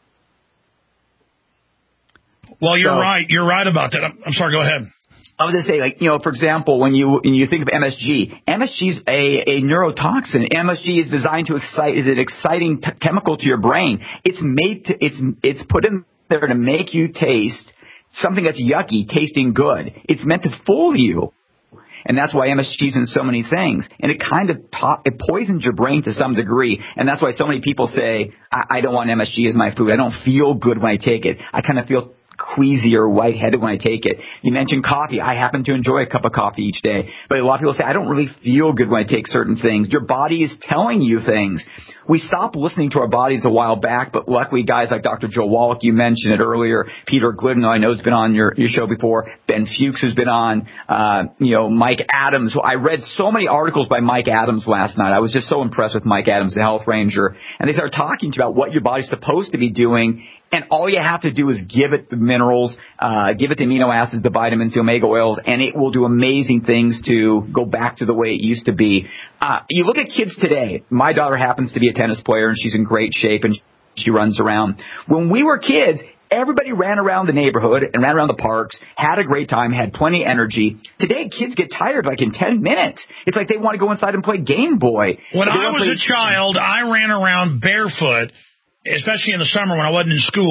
Well, you're so, right. You're right about that. I'm, I'm sorry. Go ahead. I was going to say, like, you know, for example, when you when you think of M S G, M S G is a, a neurotoxin. M S G is designed to excite, is an exciting t- chemical to your brain. It's made to, it's it's put in there to make you taste something that's yucky tasting good. It's meant to fool you. And that's why M S G is in so many things. And it kind of po- it poisons your brain to some degree. And that's why so many people say, I, I don't want M S G as my food. I don't feel good when I take it. I kind of feel queasy or white-headed when I take it. You mentioned coffee. I happen to enjoy a cup of coffee each day. But a lot of people say, I don't really feel good when I take certain things. Your body is telling you things. We stopped listening to our bodies a while back, but luckily guys like Doctor Joe Wallach, you mentioned it earlier, Peter Glidden, I know has been on your, your show before, Ben Fuchs has been on, uh, you know, Mike Adams. I read so many articles by Mike Adams last night. I was just so impressed with Mike Adams, the health ranger. And they started talking about what your body's supposed to be doing. And all you have to do is give it the minerals, uh, give it the amino acids, the vitamins, the omega oils, and it will do amazing things to go back to the way it used to be. Uh, you look at kids today. My daughter happens to be a tennis player, and she's in great shape, and she runs around. When we were kids, everybody ran around the neighborhood and ran around the parks, had a great time, had plenty of energy. Today, kids get tired like in ten minutes. It's like they want to go inside and play Game Boy. When I was a child, I ran around barefoot, especially in the summer when I wasn't in school,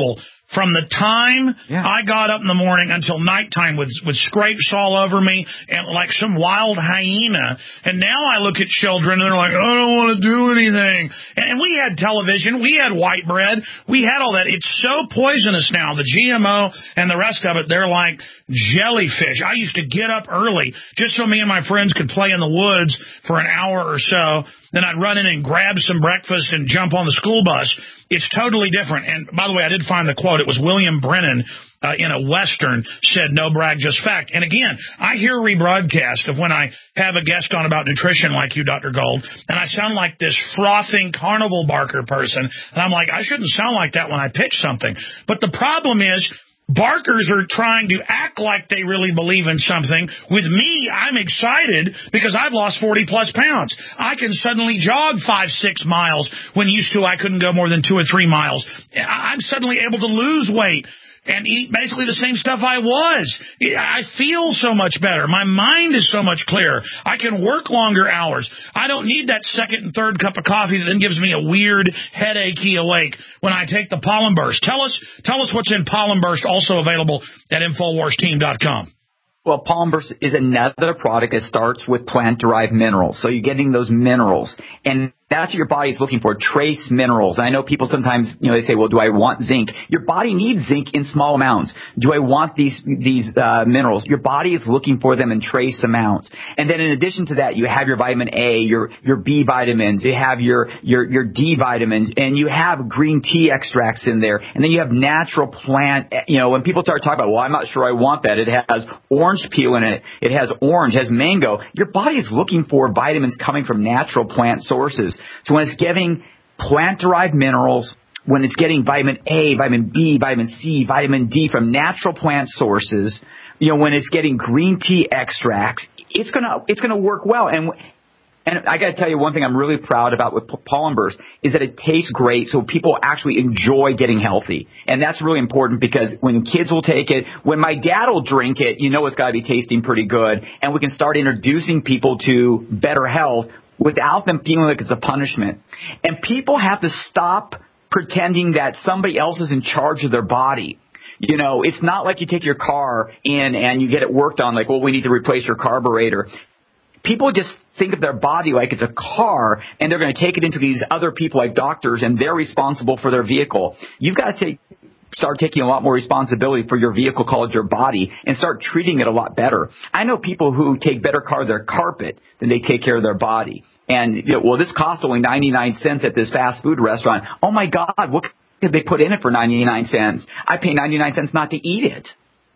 From the time yeah. I got up in the morning until nighttime with with scrapes all over me and like some wild hyena. And now I look at children and they're like, I don't want to do anything. And we had television. We had white bread. We had all that. It's so poisonous now. The G M O and the rest of it, they're like jellyfish. I used to get up early just so me and my friends could play in the woods for an hour or so. Then I'd run in and grab some breakfast and jump on the school bus. It's totally different. And by the way, I did find the quote. It was William Brennan uh, in a Western said, no brag, just fact. And again, I hear rebroadcast of when I have a guest on about nutrition like you, Doctor Gold, and I sound like this frothing carnival barker person. And I'm like, I shouldn't sound like that when I pitch something. But the problem is, barkers are trying to act like they really believe in something. With me, I'm excited because I've lost forty plus pounds. I can suddenly jog five, six miles when used to I couldn't go more than two or three miles. I'm suddenly able to lose weight and eat basically the same stuff I was. I feel so much better. My mind is so much clearer. I can work longer hours. I don't need that second and third cup of coffee that then gives me a weird headachy awake when I take the Pollen Burst. Tell us, tell us what's in Pollen Burst, also available at Infowars Team dot com. Well, Pollen Burst is another product that starts with plant-derived minerals. So you're getting those minerals. And that's what your body is looking for, trace minerals. And I know people sometimes, you know, they say, well, do I want zinc? Your body needs zinc in small amounts. Do I want these these uh, minerals? Your body is looking for them in trace amounts. And then in addition to that, you have your vitamin A, your your B vitamins, you have your your your D vitamins, and you have green tea extracts in there. And then you have natural plant, you know, when people start talking about, well, I'm not sure I want that. It has orange peel in it. It has orange, it has mango. Your body is looking for vitamins coming from natural plant sources. So when it's getting plant-derived minerals, when it's getting vitamin A, vitamin B, vitamin C, vitamin D from natural plant sources, you know, when it's getting green tea extracts, it's gonna it's gonna work well. And and I got to tell you one thing I'm really proud about with Pollen Burst is that it tastes great, so people actually enjoy getting healthy. And that's really important because when kids will take it, when my dad will drink it, you know it's got to be tasting pretty good. And we can start introducing people to better health without them feeling like it's a punishment. And people have to stop pretending that somebody else is in charge of their body. You know, it's not like you take your car in and you get it worked on, like, well, we need to replace your carburetor. People just think of their body like it's a car, and they're going to take it into these other people like doctors, and they're responsible for their vehicle. You've got to take, start taking a lot more responsibility for your vehicle called your body and start treating it a lot better. I know people who take better care of their carpet than they take care of their body. And, you know, well, this costs only ninety-nine cents at this fast food restaurant. Oh, my God, what could they put in it for ninety-nine cents? I pay ninety-nine cents not to eat it.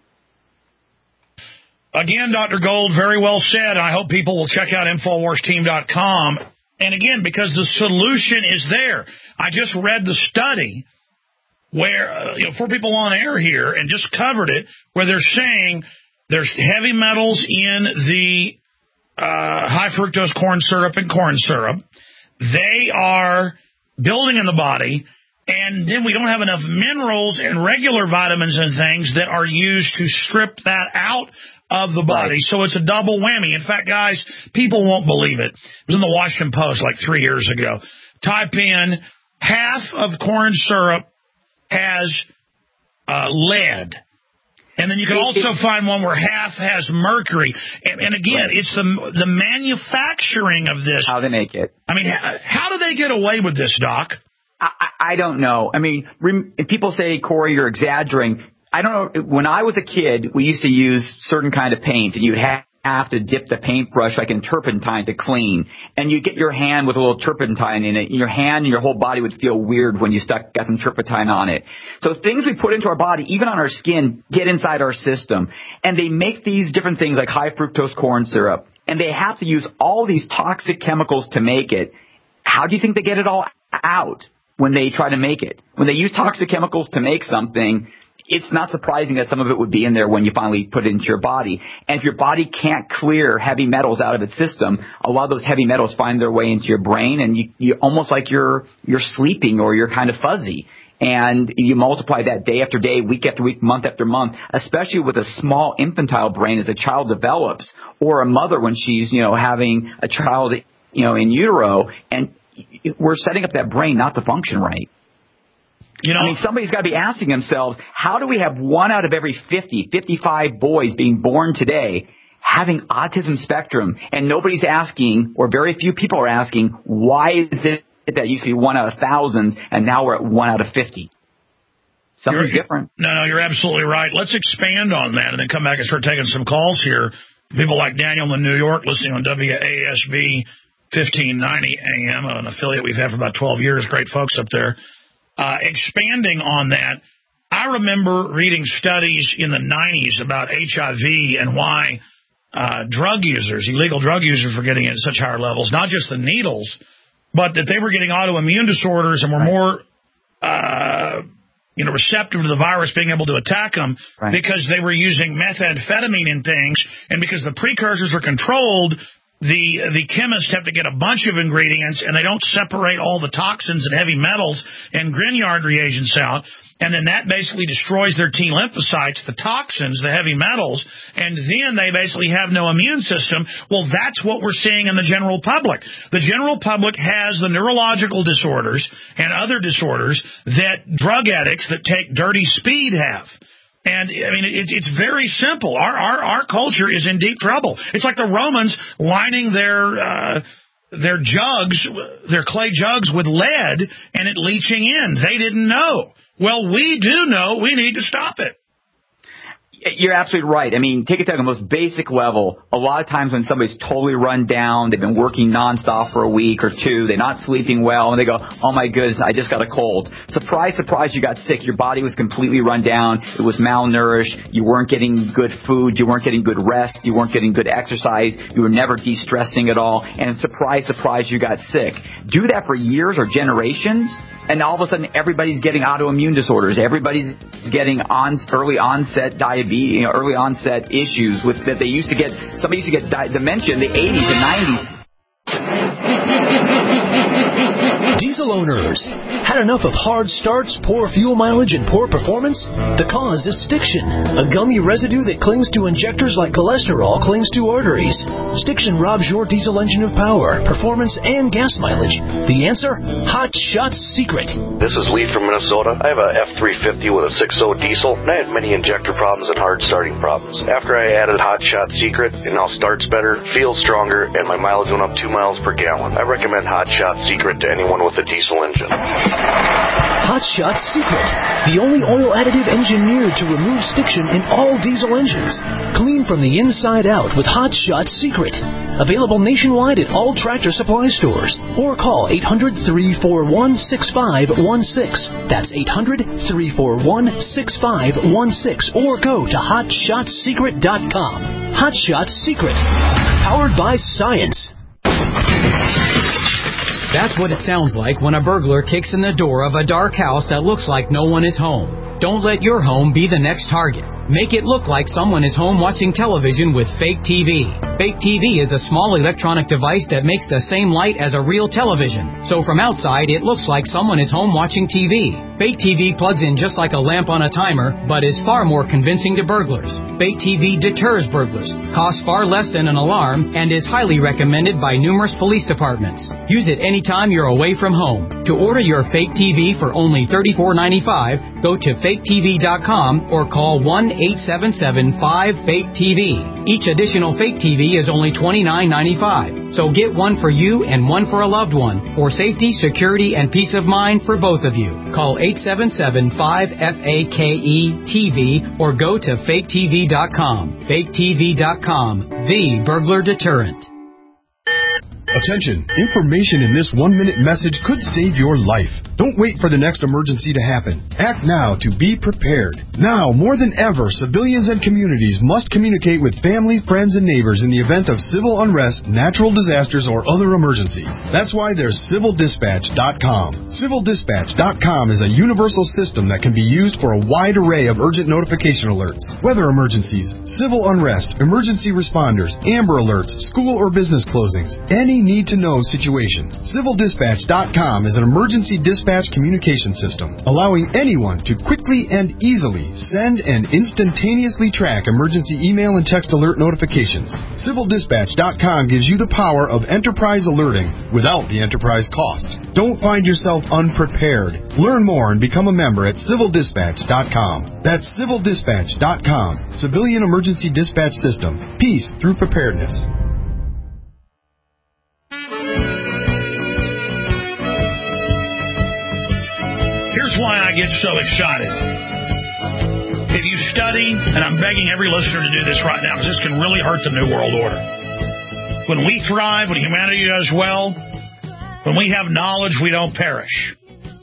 Again, Doctor Gold, very well said. I hope people will check out Infowars Team dot com. And again, because the solution is there. I just read the study where, uh, you know, four people on air here and just covered it, where they're saying there's heavy metals in the uh, high fructose corn syrup and corn syrup. They are building in the body. And then we don't have enough minerals and regular vitamins and things that are used to strip that out of the body. Right. So it's a double whammy. In fact, guys, people won't believe it. It was in the Washington Post like three years ago. Type in half of corn syrup has uh, lead. And then you can also find one where half has mercury. And, and again, right. it's the the manufacturing of this. How they make it. I mean, how, how do they get away with this, Doc? I, I don't know. I mean, rem, people say, Corey, you're exaggerating. I don't know. When I was a kid, we used to use certain kind of paint, and you'd have, have to dip the paintbrush like in turpentine to clean. And you'd get your hand with a little turpentine in it. And your hand and your whole body would feel weird when you stuck got some turpentine on it. So things we put into our body, even on our skin, get inside our system. And they make these different things like high fructose corn syrup. And they have to use all these toxic chemicals to make it. How do you think they get it all out when they try to make it? When they use toxic chemicals to make something, it's not surprising that some of it would be in there when you finally put it into your body. And if your body can't clear heavy metals out of its system, a lot of those heavy metals find their way into your brain, and you, you almost like you're you're sleeping or you're kind of fuzzy. And you multiply that day after day, week after week, month after month, especially with a small infantile brain as a child develops, or a mother when she's, you know, having a child, you know, in utero, and we're setting up that brain not to function right. You know, I mean, somebody's got to be asking themselves, how do we have one out of every fifty, fifty-five boys being born today having autism spectrum, and nobody's asking, or very few people are asking, why is it that used to be one out of thousands, and now we're at one out of fifty? Something's you're, different. No, no, you're absolutely right. Let's expand on that and then come back and start taking some calls here. People like Daniel in New York listening on W A S B fifteen ninety A M, an affiliate we've had for about twelve years. Great folks up there. Uh, expanding on that, I remember reading studies in the nineties about H I V and why uh, drug users, illegal drug users, were getting it at such higher levels, not just the needles, but that they were getting autoimmune disorders and were more uh, you know, receptive to the virus being able to attack them right. because they were using methamphetamine in things, and because the precursors are controlled, the the chemists have to get a bunch of ingredients, and they don't separate all the toxins and heavy metals and Grignard reagents out, and then that basically destroys their T lymphocytes, the toxins, the heavy metals, and then they basically have no immune system. Well, that's what we're seeing in the general public. The general public has the neurological disorders and other disorders that drug addicts that take dirty speed have. And, I mean, it, it's very simple. Our, our our culture is in deep trouble. It's like the Romans lining their uh, their jugs, their clay jugs with lead and it leaching in. They didn't know. Well, we do know. We need to stop it. You're absolutely right. I mean, take it to the most basic level. A lot of times when somebody's totally run down, they've been working nonstop for a week or two, they're not sleeping well, and they go, oh, my goodness, I just got a cold. Surprise, surprise, you got sick. Your body was completely run down. It was malnourished. You weren't getting good food. You weren't getting good rest. You weren't getting good exercise. You were never de-stressing at all. And surprise, surprise, you got sick. Do that for years or generations, and all of a sudden everybody's getting autoimmune disorders. Everybody's getting on, early onset diabetes. You know, early onset issues with that they used to get. Somebody used to get di- dementia in the eighties and nineties. Diesel owners, had enough of hard starts, poor fuel mileage, and poor performance? The cause is Stiction, a gummy residue that clings to injectors like cholesterol clings to arteries. Stiction robs your diesel engine of power, performance, and gas mileage. The answer? Hot Shots Secret. This is Lee from Minnesota. I have a F three fifty with a six point oh diesel, and I had many injector problems and hard starting problems. After I added Hot Shots Secret, it now starts better, feels stronger, and my mileage went up two miles per gallon. I recommend Hot Shots Secret to anyone with a diesel engine. Hot Shots Secret, the only oil additive engineered to remove stiction in all diesel engines. Clean from the inside out with Hot Shots Secret. Available nationwide at all Tractor Supply stores. Or call eight hundred, three four one, six five one six. That's eight hundred, three four one, six five one six. Or go to hot shots secret dot com. Hot Shots Secret. Powered by science. That's what it sounds like when a burglar kicks in the door of a dark house that looks like no one is home. Don't let your home be the next target. Make it look like someone is home watching television with Fake T V. Fake T V is a small electronic device that makes the same light as a real television. So from outside, it looks like someone is home watching T V. Fake T V plugs in just like a lamp on a timer, but is far more convincing to burglars. Fake T V deters burglars, costs far less than an alarm, and is highly recommended by numerous police departments. Use it anytime you're away from home. To order your Fake T V for only thirty-four ninety-five, go to fake T V dot com or call one eight seven seven five fake T V. Each additional Fake T V is only twenty-nine ninety-five. So get one for you and one for a loved one, for safety, security, and peace of mind for both of you. Call eight seven seven five F A K E T V or go to fake T V dot com. fake T V dot com, the burglar deterrent. Attention! Information in this one-minute message could save your life. Don't wait for the next emergency to happen. Act now to be prepared. Now, more than ever, civilians and communities must communicate with family, friends, and neighbors in the event of civil unrest, natural disasters, or other emergencies. That's why there's civil dispatch dot com. civil dispatch dot com is a universal system that can be used for a wide array of urgent notification alerts. Weather emergencies, civil unrest, emergency responders, Amber Alerts, school or business closings, any need-to-know situation. civil dispatch dot com is an emergency dispatch Dispatch communication system, allowing anyone to quickly and easily send and instantaneously track emergency email and text alert notifications. Civil Dispatch dot com gives you the power of enterprise alerting without the enterprise cost. Don't find yourself unprepared. Learn more and become a member at Civil Dispatch dot com. That's Civil Dispatch dot com. Civilian Emergency Dispatch System. Peace through preparedness. Here's why I get so excited. If you study, and I'm begging every listener to do this right now, because this can really hurt the New World Order. When we thrive, when humanity does well, when we have knowledge, we don't perish.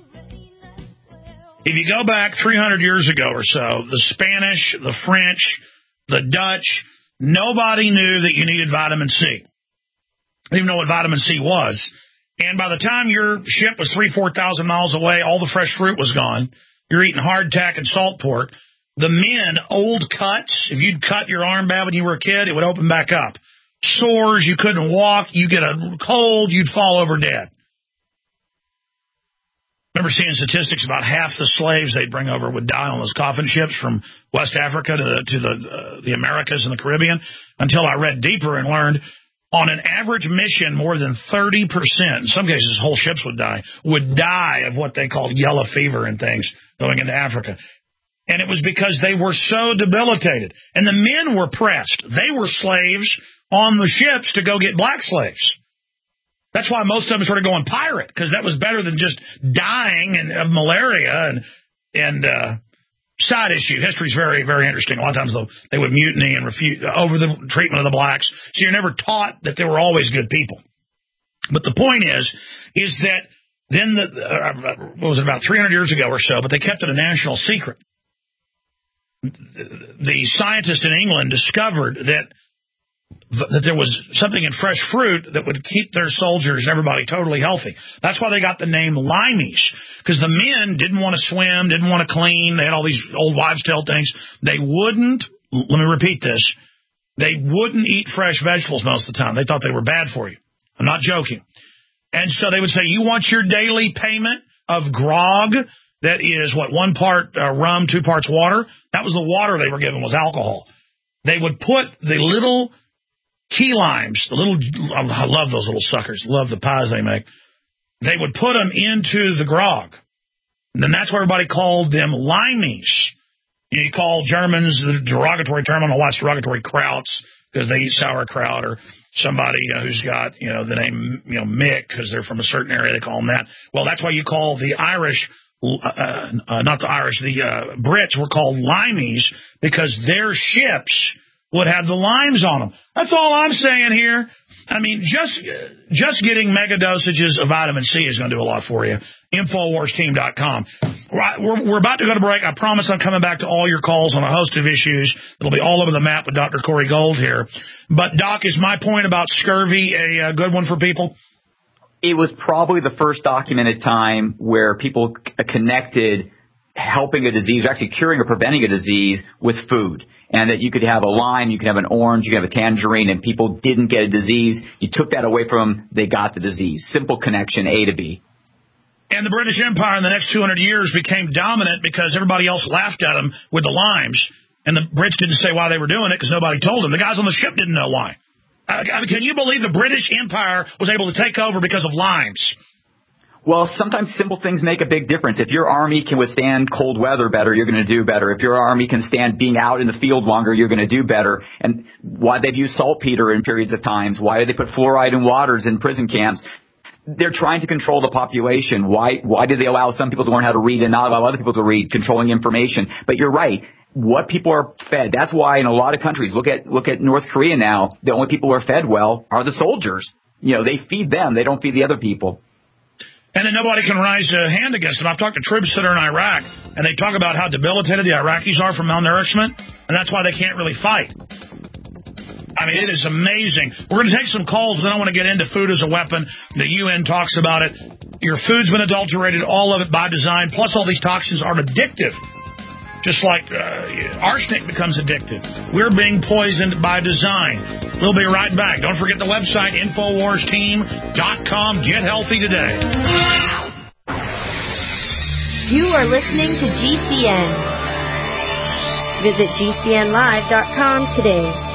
If you go back three hundred years ago or so, the Spanish, the French, the Dutch, nobody knew that you needed vitamin C. They didn't know what vitamin C was. And by the time your ship was three, four thousand miles away, all the fresh fruit was gone. You're eating hardtack and salt pork. The men, old cuts, if you'd cut your arm bad when you were a kid, it would open back up. Sores, you couldn't walk, you get a cold, you'd fall over dead. Remember seeing statistics about half the slaves they'd bring over would die on those coffin ships from West Africa to the, to the, uh, the Americas and the Caribbean, until I read deeper and learned on an average mission, more than thirty percent, in some cases whole ships would die, would die of what they called yellow fever and things going into Africa. And it was because they were so debilitated. And the men were pressed. They were slaves on the ships to go get black slaves. That's why most of them started going pirate, because that was better than just dying and, of malaria and and uh, side issue. History's very, very interesting. A lot of times though, they would mutiny and refuse over the treatment of the blacks. So you're never taught that they were always good people. But the point is, is that then the uh, what was it, about three hundred years ago or so? But they kept it a national secret. The scientists in England discovered that that there was something in fresh fruit that would keep their soldiers and everybody totally healthy. That's why they got the name limeys, because the men didn't want to swim, didn't want to clean. They had all these old wives' tale things. They wouldn't, let me repeat this, they wouldn't eat fresh vegetables most of the time. They thought they were bad for you. I'm not joking. And so they would say, you want your daily payment of grog that is, what, one part uh, rum, two parts water? That was the water they were given, was alcohol. They would put the little key limes, the little, I love those little suckers, love the pies they make. They would put them into the grog. And then that's why everybody called them limeys. You know, you call Germans the derogatory term, I don't know why it's derogatory, krauts, because they eat sauerkraut, or somebody, you know, who's got, you know, the name, you know, Mick, because they're from a certain area, they call them that. Well, that's why you call the Irish, uh, uh, not the Irish, the uh, Brits were called limeys, because their ships would have the limes on them. That's all I'm saying here. I mean, just just getting mega dosages of vitamin C is going to do a lot for you. Infowars Team dot com. We're, we're about to go to break. I promise I'm coming back to all your calls on a host of issues. It'll be all over the map with Doctor Corey Gold here. But, Doc, is my point about scurvy a, a good one for people? It was probably the first documented time where people connected helping a disease, actually curing or preventing a disease, with food. And that you could have a lime, you could have an orange, you could have a tangerine, and people didn't get a disease. You took that away from them, they got the disease. Simple connection, A to B. And the British Empire in the next two hundred years became dominant because everybody else laughed at them with the limes. And the Brits didn't say why they were doing it because nobody told them. The guys on the ship didn't know why. Uh, I mean, can you believe the British Empire was able to take over because of limes? Well, sometimes simple things make a big difference. If your army can withstand cold weather better, you're going to do better. If your army can stand being out in the field longer, you're going to do better. And why they've used saltpeter in periods of times, why they put fluoride in waters in prison camps, they're trying to control the population. Why Why do they allow some people to learn how to read and not allow other people to read, controlling information? But you're right. What people are fed, that's why in a lot of countries, look at look at North Korea now, the only people who are fed well are the soldiers. You know, they feed them. They don't feed the other people. And then nobody can rise a hand against them. I've talked to troops that are in Iraq, and they talk about how debilitated the Iraqis are from malnourishment, and that's why they can't really fight. I mean, it is amazing. We're going to take some calls, but then I want to get into food as a weapon. The U N talks about it. Your food's been adulterated, all of it by design, plus all these toxins are addictive. Just like uh, arsenic becomes addictive. We're being poisoned by design. We'll be right back. Don't forget the website, Infowars Team dot com. Get healthy today. You are listening to G C N. Visit G C N live dot com today.